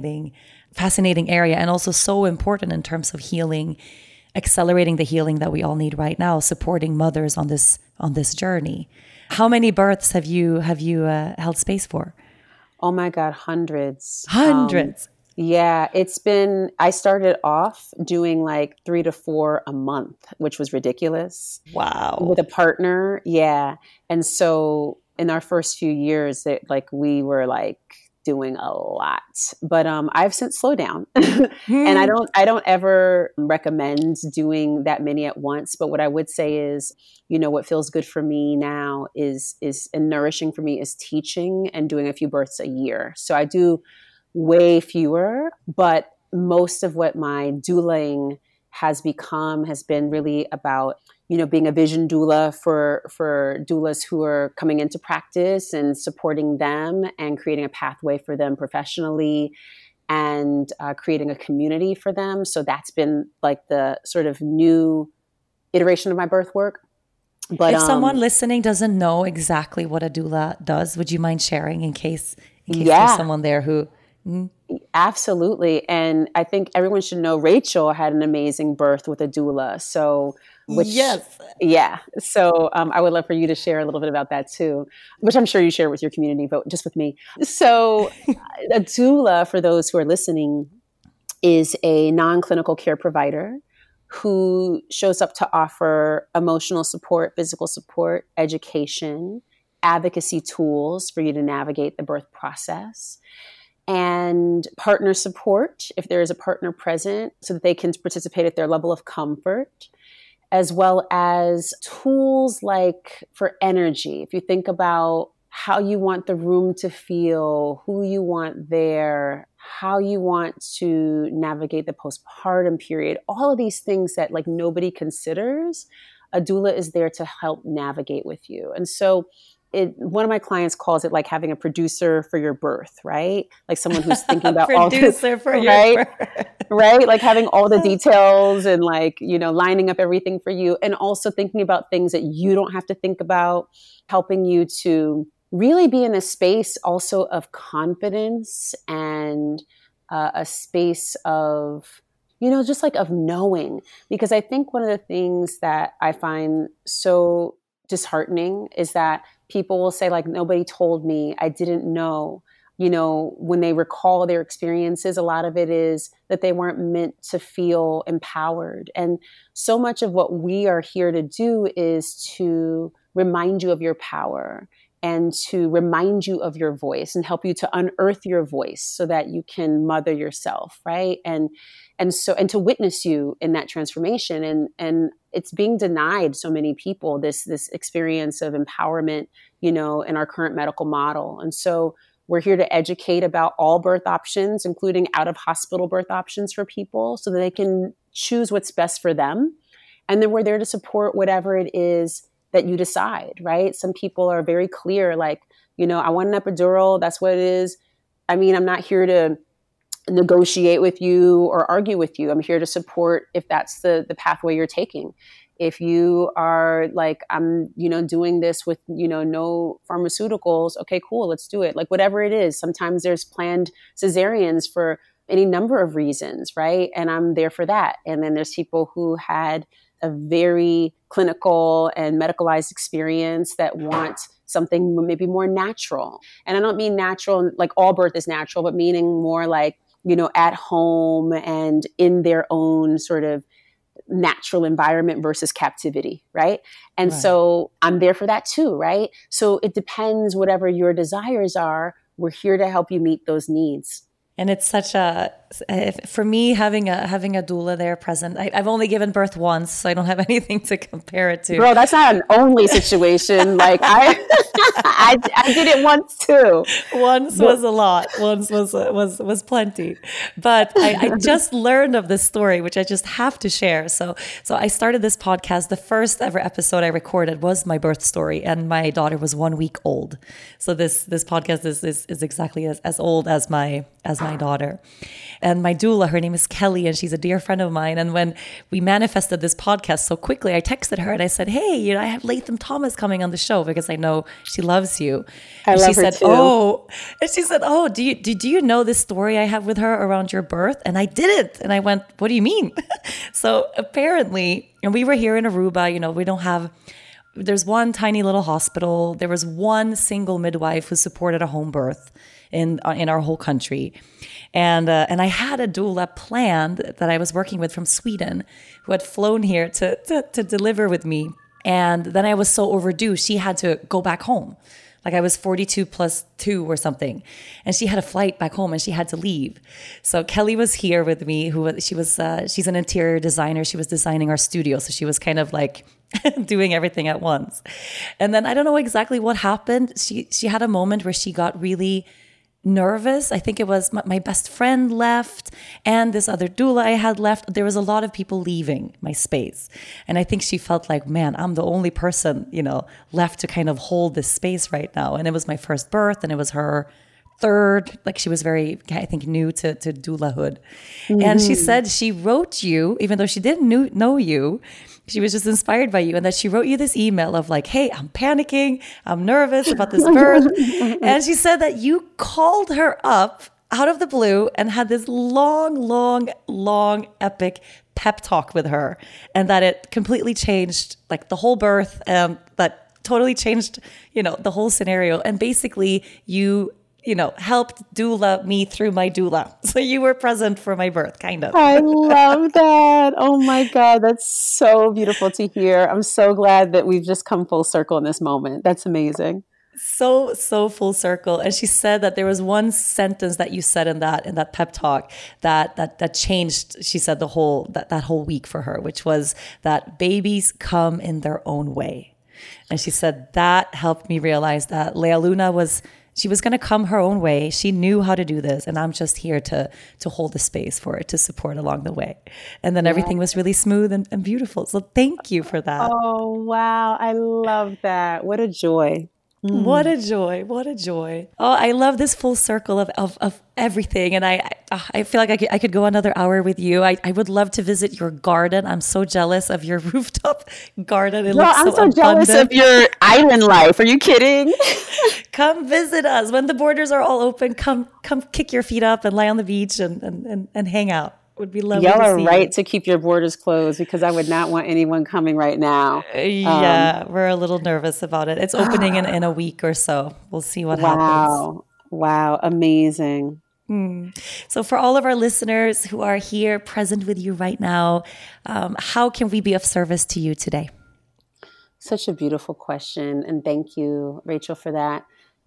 area, and also so important in terms of healing, accelerating the healing that we all need right now, supporting mothers on this journey. How many births have you held space for? Oh my God, hundreds. Hundreds. Yeah, I started off doing like 3 to 4 a month, which was ridiculous. Wow. With a partner. Yeah. And so in our first few years, we were like doing a lot, but I've since slowed down and I don't ever recommend doing that many at once. But what I would say is, what feels good for me now is and nourishing for me is teaching and doing a few births a year. So I do way fewer, but most of what my doulaing has been really about, being a vision doula for doulas who are coming into practice and supporting them and creating a pathway for them professionally and creating a community for them. So that's been like the sort of new iteration of my birth work. But if someone listening doesn't know exactly what a doula does, would you mind sharing in case there's someone there who... Absolutely. And I think everyone should know Rachel had an amazing birth with a doula. So, yes. Yeah. So I would love for you to share a little bit about that too, which I'm sure you share with your community, but just with me. So a doula, for those who are listening, is a non-clinical care provider who shows up to offer emotional support, physical support, education, advocacy tools for you to navigate the birth process, and partner support if there is a partner present so that they can participate at their level of comfort, as well as tools like for energy. If you think about how you want the room to feel, who you want there, how you want to navigate the postpartum period, all of these things that like nobody considers, a doula is there to help navigate with you. And so one of my clients calls it like having a producer for your birth, right? Like someone who's thinking about all this, right? Right? Like having all the details and like, lining up everything for you, and also thinking about things that you don't have to think about, helping you to really be in a space also of confidence and a space of, just like of knowing. Because I think one of the things that I find so disheartening is that people will say like, nobody told me, I didn't know. When they recall their experiences, a lot of it is that they weren't meant to feel empowered. And so much of what we are here to do is to remind you of your power and to remind you of your voice and help you to unearth your voice so that you can mother yourself, right? And to witness you in that transformation. And it's being denied so many people, this experience of empowerment, in our current medical model. And so we're here to educate about all birth options, including out-of-hospital birth options for people so that they can choose what's best for them. And then we're there to support whatever it is that you decide, right? Some people are very clear, like, I want an epidural. That's what it is. I mean, I'm not here to negotiate with you or argue with you. I'm here to support if that's the pathway you're taking. If you are like, I'm, doing this with, no pharmaceuticals. Okay, cool. Let's do it. Like whatever it is. Sometimes there's planned cesareans for any number of reasons, right? And I'm there for that. And then there's people who had a very clinical and medicalized experience that want something maybe more natural. And I don't mean natural, like all birth is natural, but meaning more like, at home and in their own sort of natural environment versus captivity, right? And so I'm there for that too, right? So it depends, whatever your desires are, we're here to help you meet those needs. And it's such for me, having a doula there present, I've only given birth once, so I don't have anything to compare it to. Bro, that's not an only situation. Like I did it once too. Once was a lot. Once was plenty. But I just learned of this story, which I just have to share. So I started this podcast. The first ever episode I recorded was my birth story, and my daughter was 1 week old. So this podcast is exactly as old as my daughter. And my doula, her name is Kelly, and she's a dear friend of mine. And when we manifested this podcast so quickly, I texted her and I said, hey, I have Latham Thomas coming on the show because I know she loves you. And she said, oh, do you know this story I have with her around your birth? And I didn't. And I went, what do you mean? So apparently, and we were here in Aruba, we don't have, there's one tiny little hospital. There was one single midwife who supported a home birth in our whole country. And I had a doula planned that I was working with from Sweden who had flown here to deliver with me. And then I was so overdue, she had to go back home. Like I was 42 plus 2 or something. And she had a flight back home and she had to leave. So Kelly was here with me, she's an interior designer. She was designing our studio. So she was kind of like doing everything at once. And then I don't know exactly what happened. She had a moment where she got really nervous. I think it was my best friend left and this other doula I had left. There was a lot of people leaving my space. And I think she felt like, man, I'm the only person, left to kind of hold this space right now. And it was my first birth and it was her third, like she was very, I think, new to doulahood. And she said she wrote you, even though she didn't know you, she was just inspired by you, and that she wrote you this email of like, hey, I'm panicking, I'm nervous about this birth. And she said that you called her up out of the blue and had this long, epic pep talk with her, and that it completely changed like the whole birth, and that totally changed, the whole scenario. And basically you helped doula me through my doula. So you were present for my birth, kind of. I love that. Oh my God, that's so beautiful to hear. I'm so glad that we've just come full circle in this moment. That's amazing. So full circle. And she said that there was one sentence that you said in that pep talk that changed, she said, that whole week for her, which was that babies come in their own way. And she said that helped me realize that Lea Luna she was going to come her own way. She knew how to do this. And I'm just here to hold the space for it, to support along the way. And then everything was really smooth and beautiful. So thank you for that. Oh, wow. I love that. What a joy. What a joy. What a joy. Oh, I love this full circle of everything. And I feel like I could go another hour with you. I would love to visit your garden. I'm so jealous of your rooftop garden. I'm so jealous of your island life. Are you kidding? Come visit us. When the borders are all open, come kick your feet up and lie on the beach and hang out. Would be lovely. Y'all are right to keep your borders closed, because I would not want anyone coming right now. Yeah, we're a little nervous about it. It's opening in a week or so. We'll see what happens. Wow. Amazing. So for all of our listeners who are here present with you right now, how can we be of service to you today? Such a beautiful question. And thank you, Rachel, for that.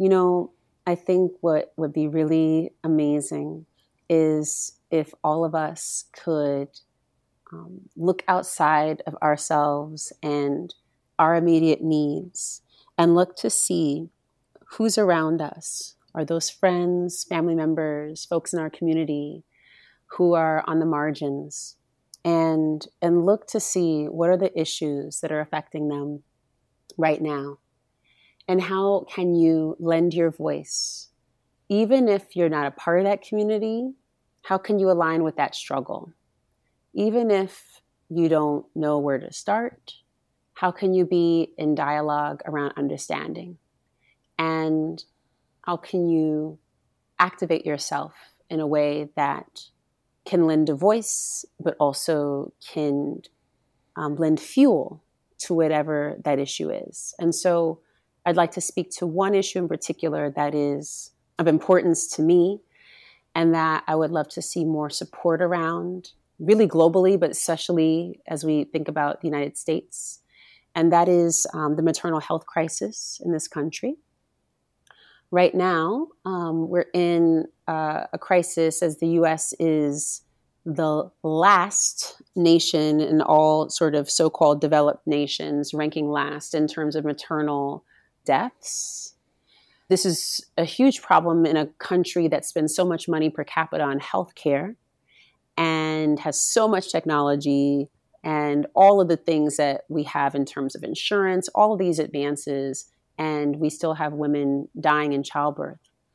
I think what would be really amazing is if all of us could look outside of ourselves and our immediate needs and look to see who's around us. Are those friends, family members, folks in our community who are on the margins? And look to see what are the issues that are affecting them right now. And how can you lend your voice? Even if you're not a part of that community, how can you align with that struggle? Even if you don't know where to start, how can you be in dialogue around understanding? And how can you activate yourself in a way that can lend a voice, but also can lend fuel to whatever that issue is? And so I'd like to speak to one issue in particular that is of importance to me, and that I would love to see more support around, really globally, but especially as we think about the United States. And that is the maternal health crisis in this country. Right now, we're in a crisis as the U.S. is the last nation in all sort of so-called developed nations, ranking last in terms of maternal deaths. This is a huge problem in a country that spends so much money per capita on healthcare and has so much technology and all of the things that we have in terms of insurance, all of these advances, and we still have women dying in childbirth.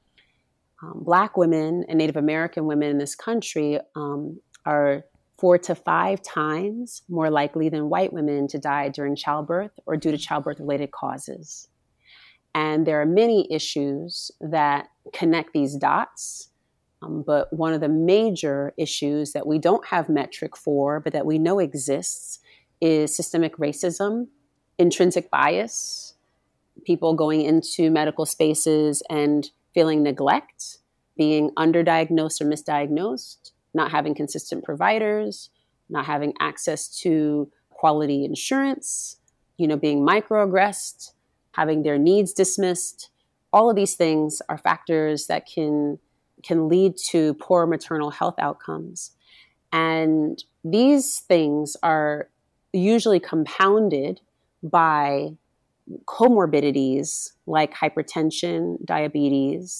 Black women and Native American women in this country are 4 to 5 times more likely than white women to die during childbirth or due to childbirth-related causes. And there are many issues that connect these dots. But one of the major issues that we don't have metric for, but that we know exists, is systemic racism, intrinsic bias, people going into medical spaces and feeling neglect, being underdiagnosed or misdiagnosed, not having consistent providers, not having access to quality insurance, being microaggressed, having their needs dismissed. All of these things are factors that can lead to poor maternal health outcomes. And these things are usually compounded by comorbidities like hypertension, diabetes,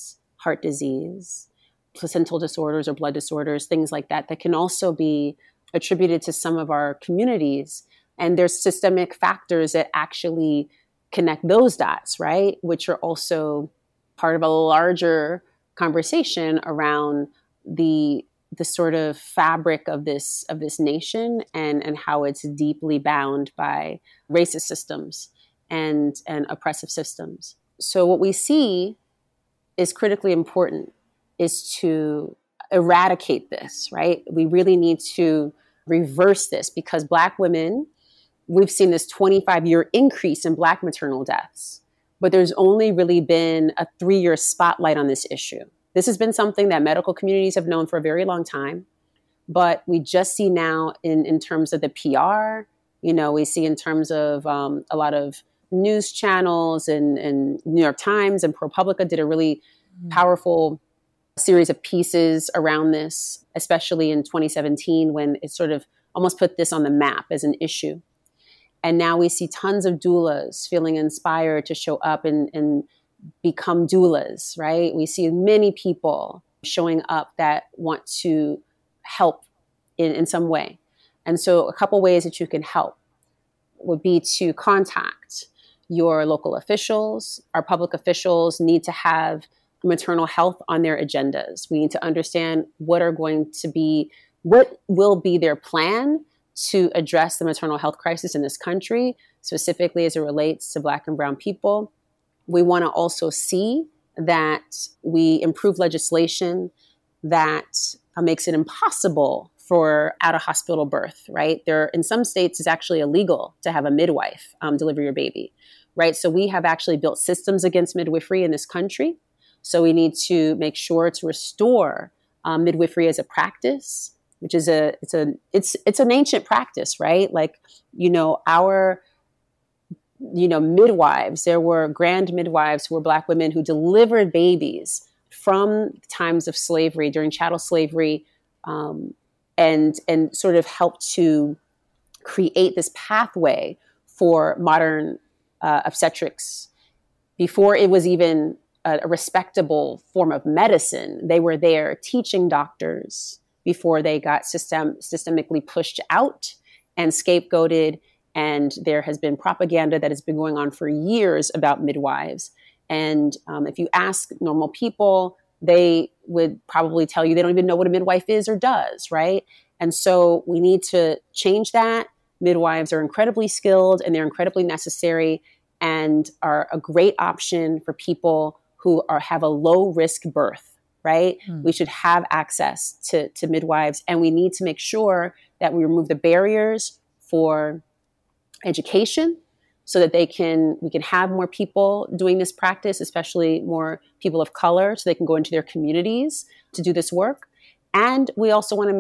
heart disease, placental disorders or blood disorders, things like that, that can also be attributed to some of our communities. And there's systemic factors that actually connect those dots, right? Which are also part of a larger conversation around the sort of fabric of this nation and how it's deeply bound by racist systems and oppressive systems. So what we see is critically important is to eradicate this, right? We really need to reverse this because Black women, we've seen this 25-year increase in Black maternal deaths, but there's only really been a 3-year spotlight on this issue. This has been something that medical communities have known for a very long time, but we just see now in terms of the PR, we see in terms of a lot of news channels and New York Times and ProPublica did a really powerful series of pieces around this, especially in 2017 when it sort of almost put this on the map as an issue. And now we see tons of doulas feeling inspired to show up and become doulas, right? We see many people showing up that want to help in some way. And so a couple ways that you can help would be to contact your local officials. Our public officials need to have maternal health on their agendas. We need to understand what will be their plan to address the maternal health crisis in this country, specifically as it relates to Black and brown people. We want to also see that we improve legislation that makes it impossible for out-of-hospital birth, right? In some states, it's actually illegal to have a midwife deliver your baby, right? So we have actually built systems against midwifery in this country. So we need to make sure to restore midwifery as a practice, which is it's an ancient practice, right? Like, our midwives, there were grand midwives who were Black women who delivered babies from times of slavery, during chattel slavery, and sort of helped to create this pathway for modern obstetrics. Before it was even a respectable form of medicine, they were there teaching doctors before they got systemically pushed out and scapegoated. And there has been propaganda that has been going on for years about midwives. And if you ask normal people, they would probably tell you they don't even know what a midwife is or does, right? And so we need to change that. Midwives are incredibly skilled and they're incredibly necessary and are a great option for people who have a low risk birth, right? We should have access to midwives, and we need to make sure that we remove the barriers for education so that we can have more people doing this practice, especially more people of color, so they can go into their communities to do this work. And we also want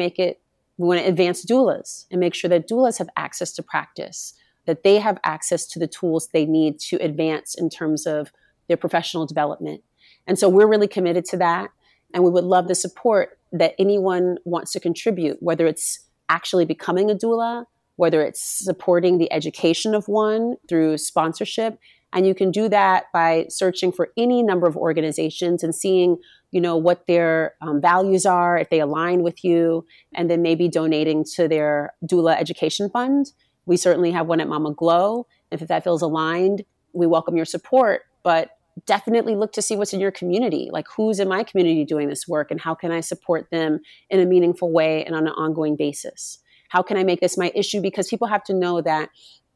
to advance doulas and make sure that doulas have access to practice, that they have access to the tools they need to advance in terms of their professional development. And so we're really committed to that. And we would love the support that anyone wants to contribute, whether it's actually becoming a doula, whether it's supporting the education of one through sponsorship. And you can do that by searching for any number of organizations and seeing, what their values are, if they align with you, and then maybe donating to their doula education fund. We certainly have one at Mama Glow. If that feels aligned, we welcome your support, but definitely look to see what's in your community. Like, who's in my community doing this work and how can I support them in a meaningful way and on an ongoing basis? How can I make this my issue? Because people have to know that,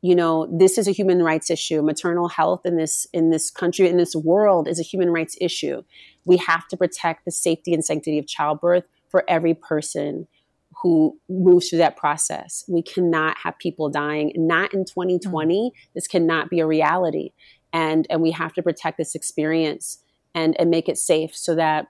this is a human rights issue. Maternal health in this country, in this world, is a human rights issue. We have to protect the safety and sanctity of childbirth for every person who moves through that process. We cannot have people dying, not in 2020. This cannot be a reality. And we have to protect this experience and make it safe so that,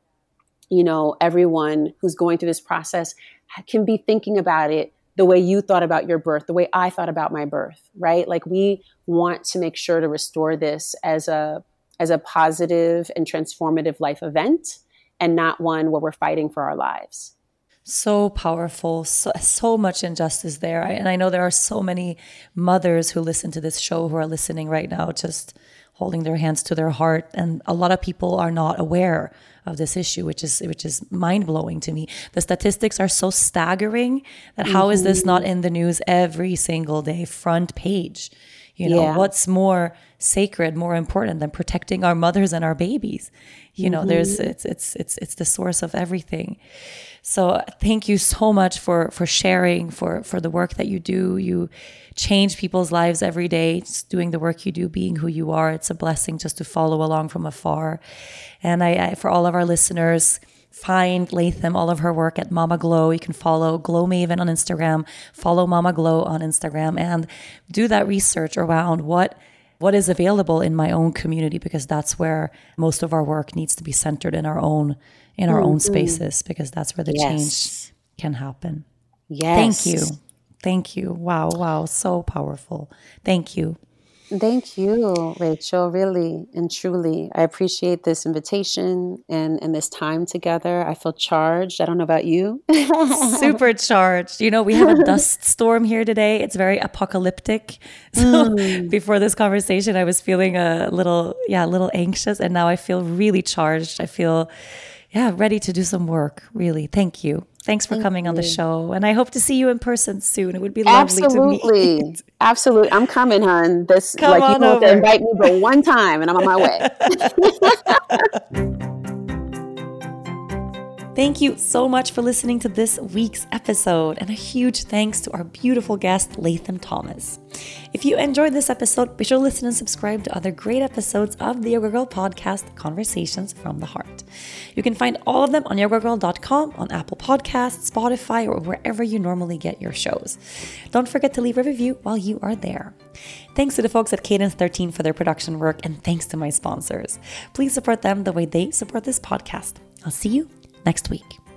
everyone who's going through this process can be thinking about it the way you thought about your birth, the way I thought about my birth, right? Like, we want to make sure to restore this as a positive and transformative life event and not one where we're fighting for our lives. So powerful, so much injustice there. And I know there are so many mothers who listen to this show who are listening right now, just holding their hands to their heart. And a lot of people are not aware of this issue, which is mind-blowing to me. The statistics are so staggering that how is this not in the news every single day, front page? You know, what's more sacred, more important than protecting our mothers and our babies? You know, it's the source of everything. So thank you so much for sharing, for the work that you do. You change people's lives every day, just doing the work you do, being who you are. It's a blessing just to follow along from afar. And I for all of our listeners, find Latham, all of her work at Mama Glow. You can follow Glow Maven on Instagram, follow Mama Glow on Instagram, and do that research around what is available in my own community, because that's where most of our work needs to be centered in our own spaces, because that's where the change can happen. Yes. Thank you. Wow. So powerful. Thank you. Thank you, Rachel. Really and truly, I appreciate this invitation and this time together. I feel charged. I don't know about you. Supercharged. You know, we have a dust storm here today. It's very apocalyptic. So before this conversation, I was feeling a little anxious, and now I feel really charged. I feel ready to do some work. Really. Thank you. Thanks for coming on the show. And I hope to see you in person soon. It would be lovely to meet. Absolutely. I'm coming, hon. Come on over. You invite me but one time and I'm on my way. Thank you so much for listening to this week's episode, and a huge thanks to our beautiful guest, Latham Thomas. If you enjoyed this episode, be sure to listen and subscribe to other great episodes of the Yoga Girl podcast, Conversations from the Heart. You can find all of them on yogagirl.com, on Apple Podcasts, Spotify, or wherever you normally get your shows. Don't forget to leave a review while you are there. Thanks to the folks at Cadence 13 for their production work, and thanks to my sponsors. Please support them the way they support this podcast. I'll see you next week.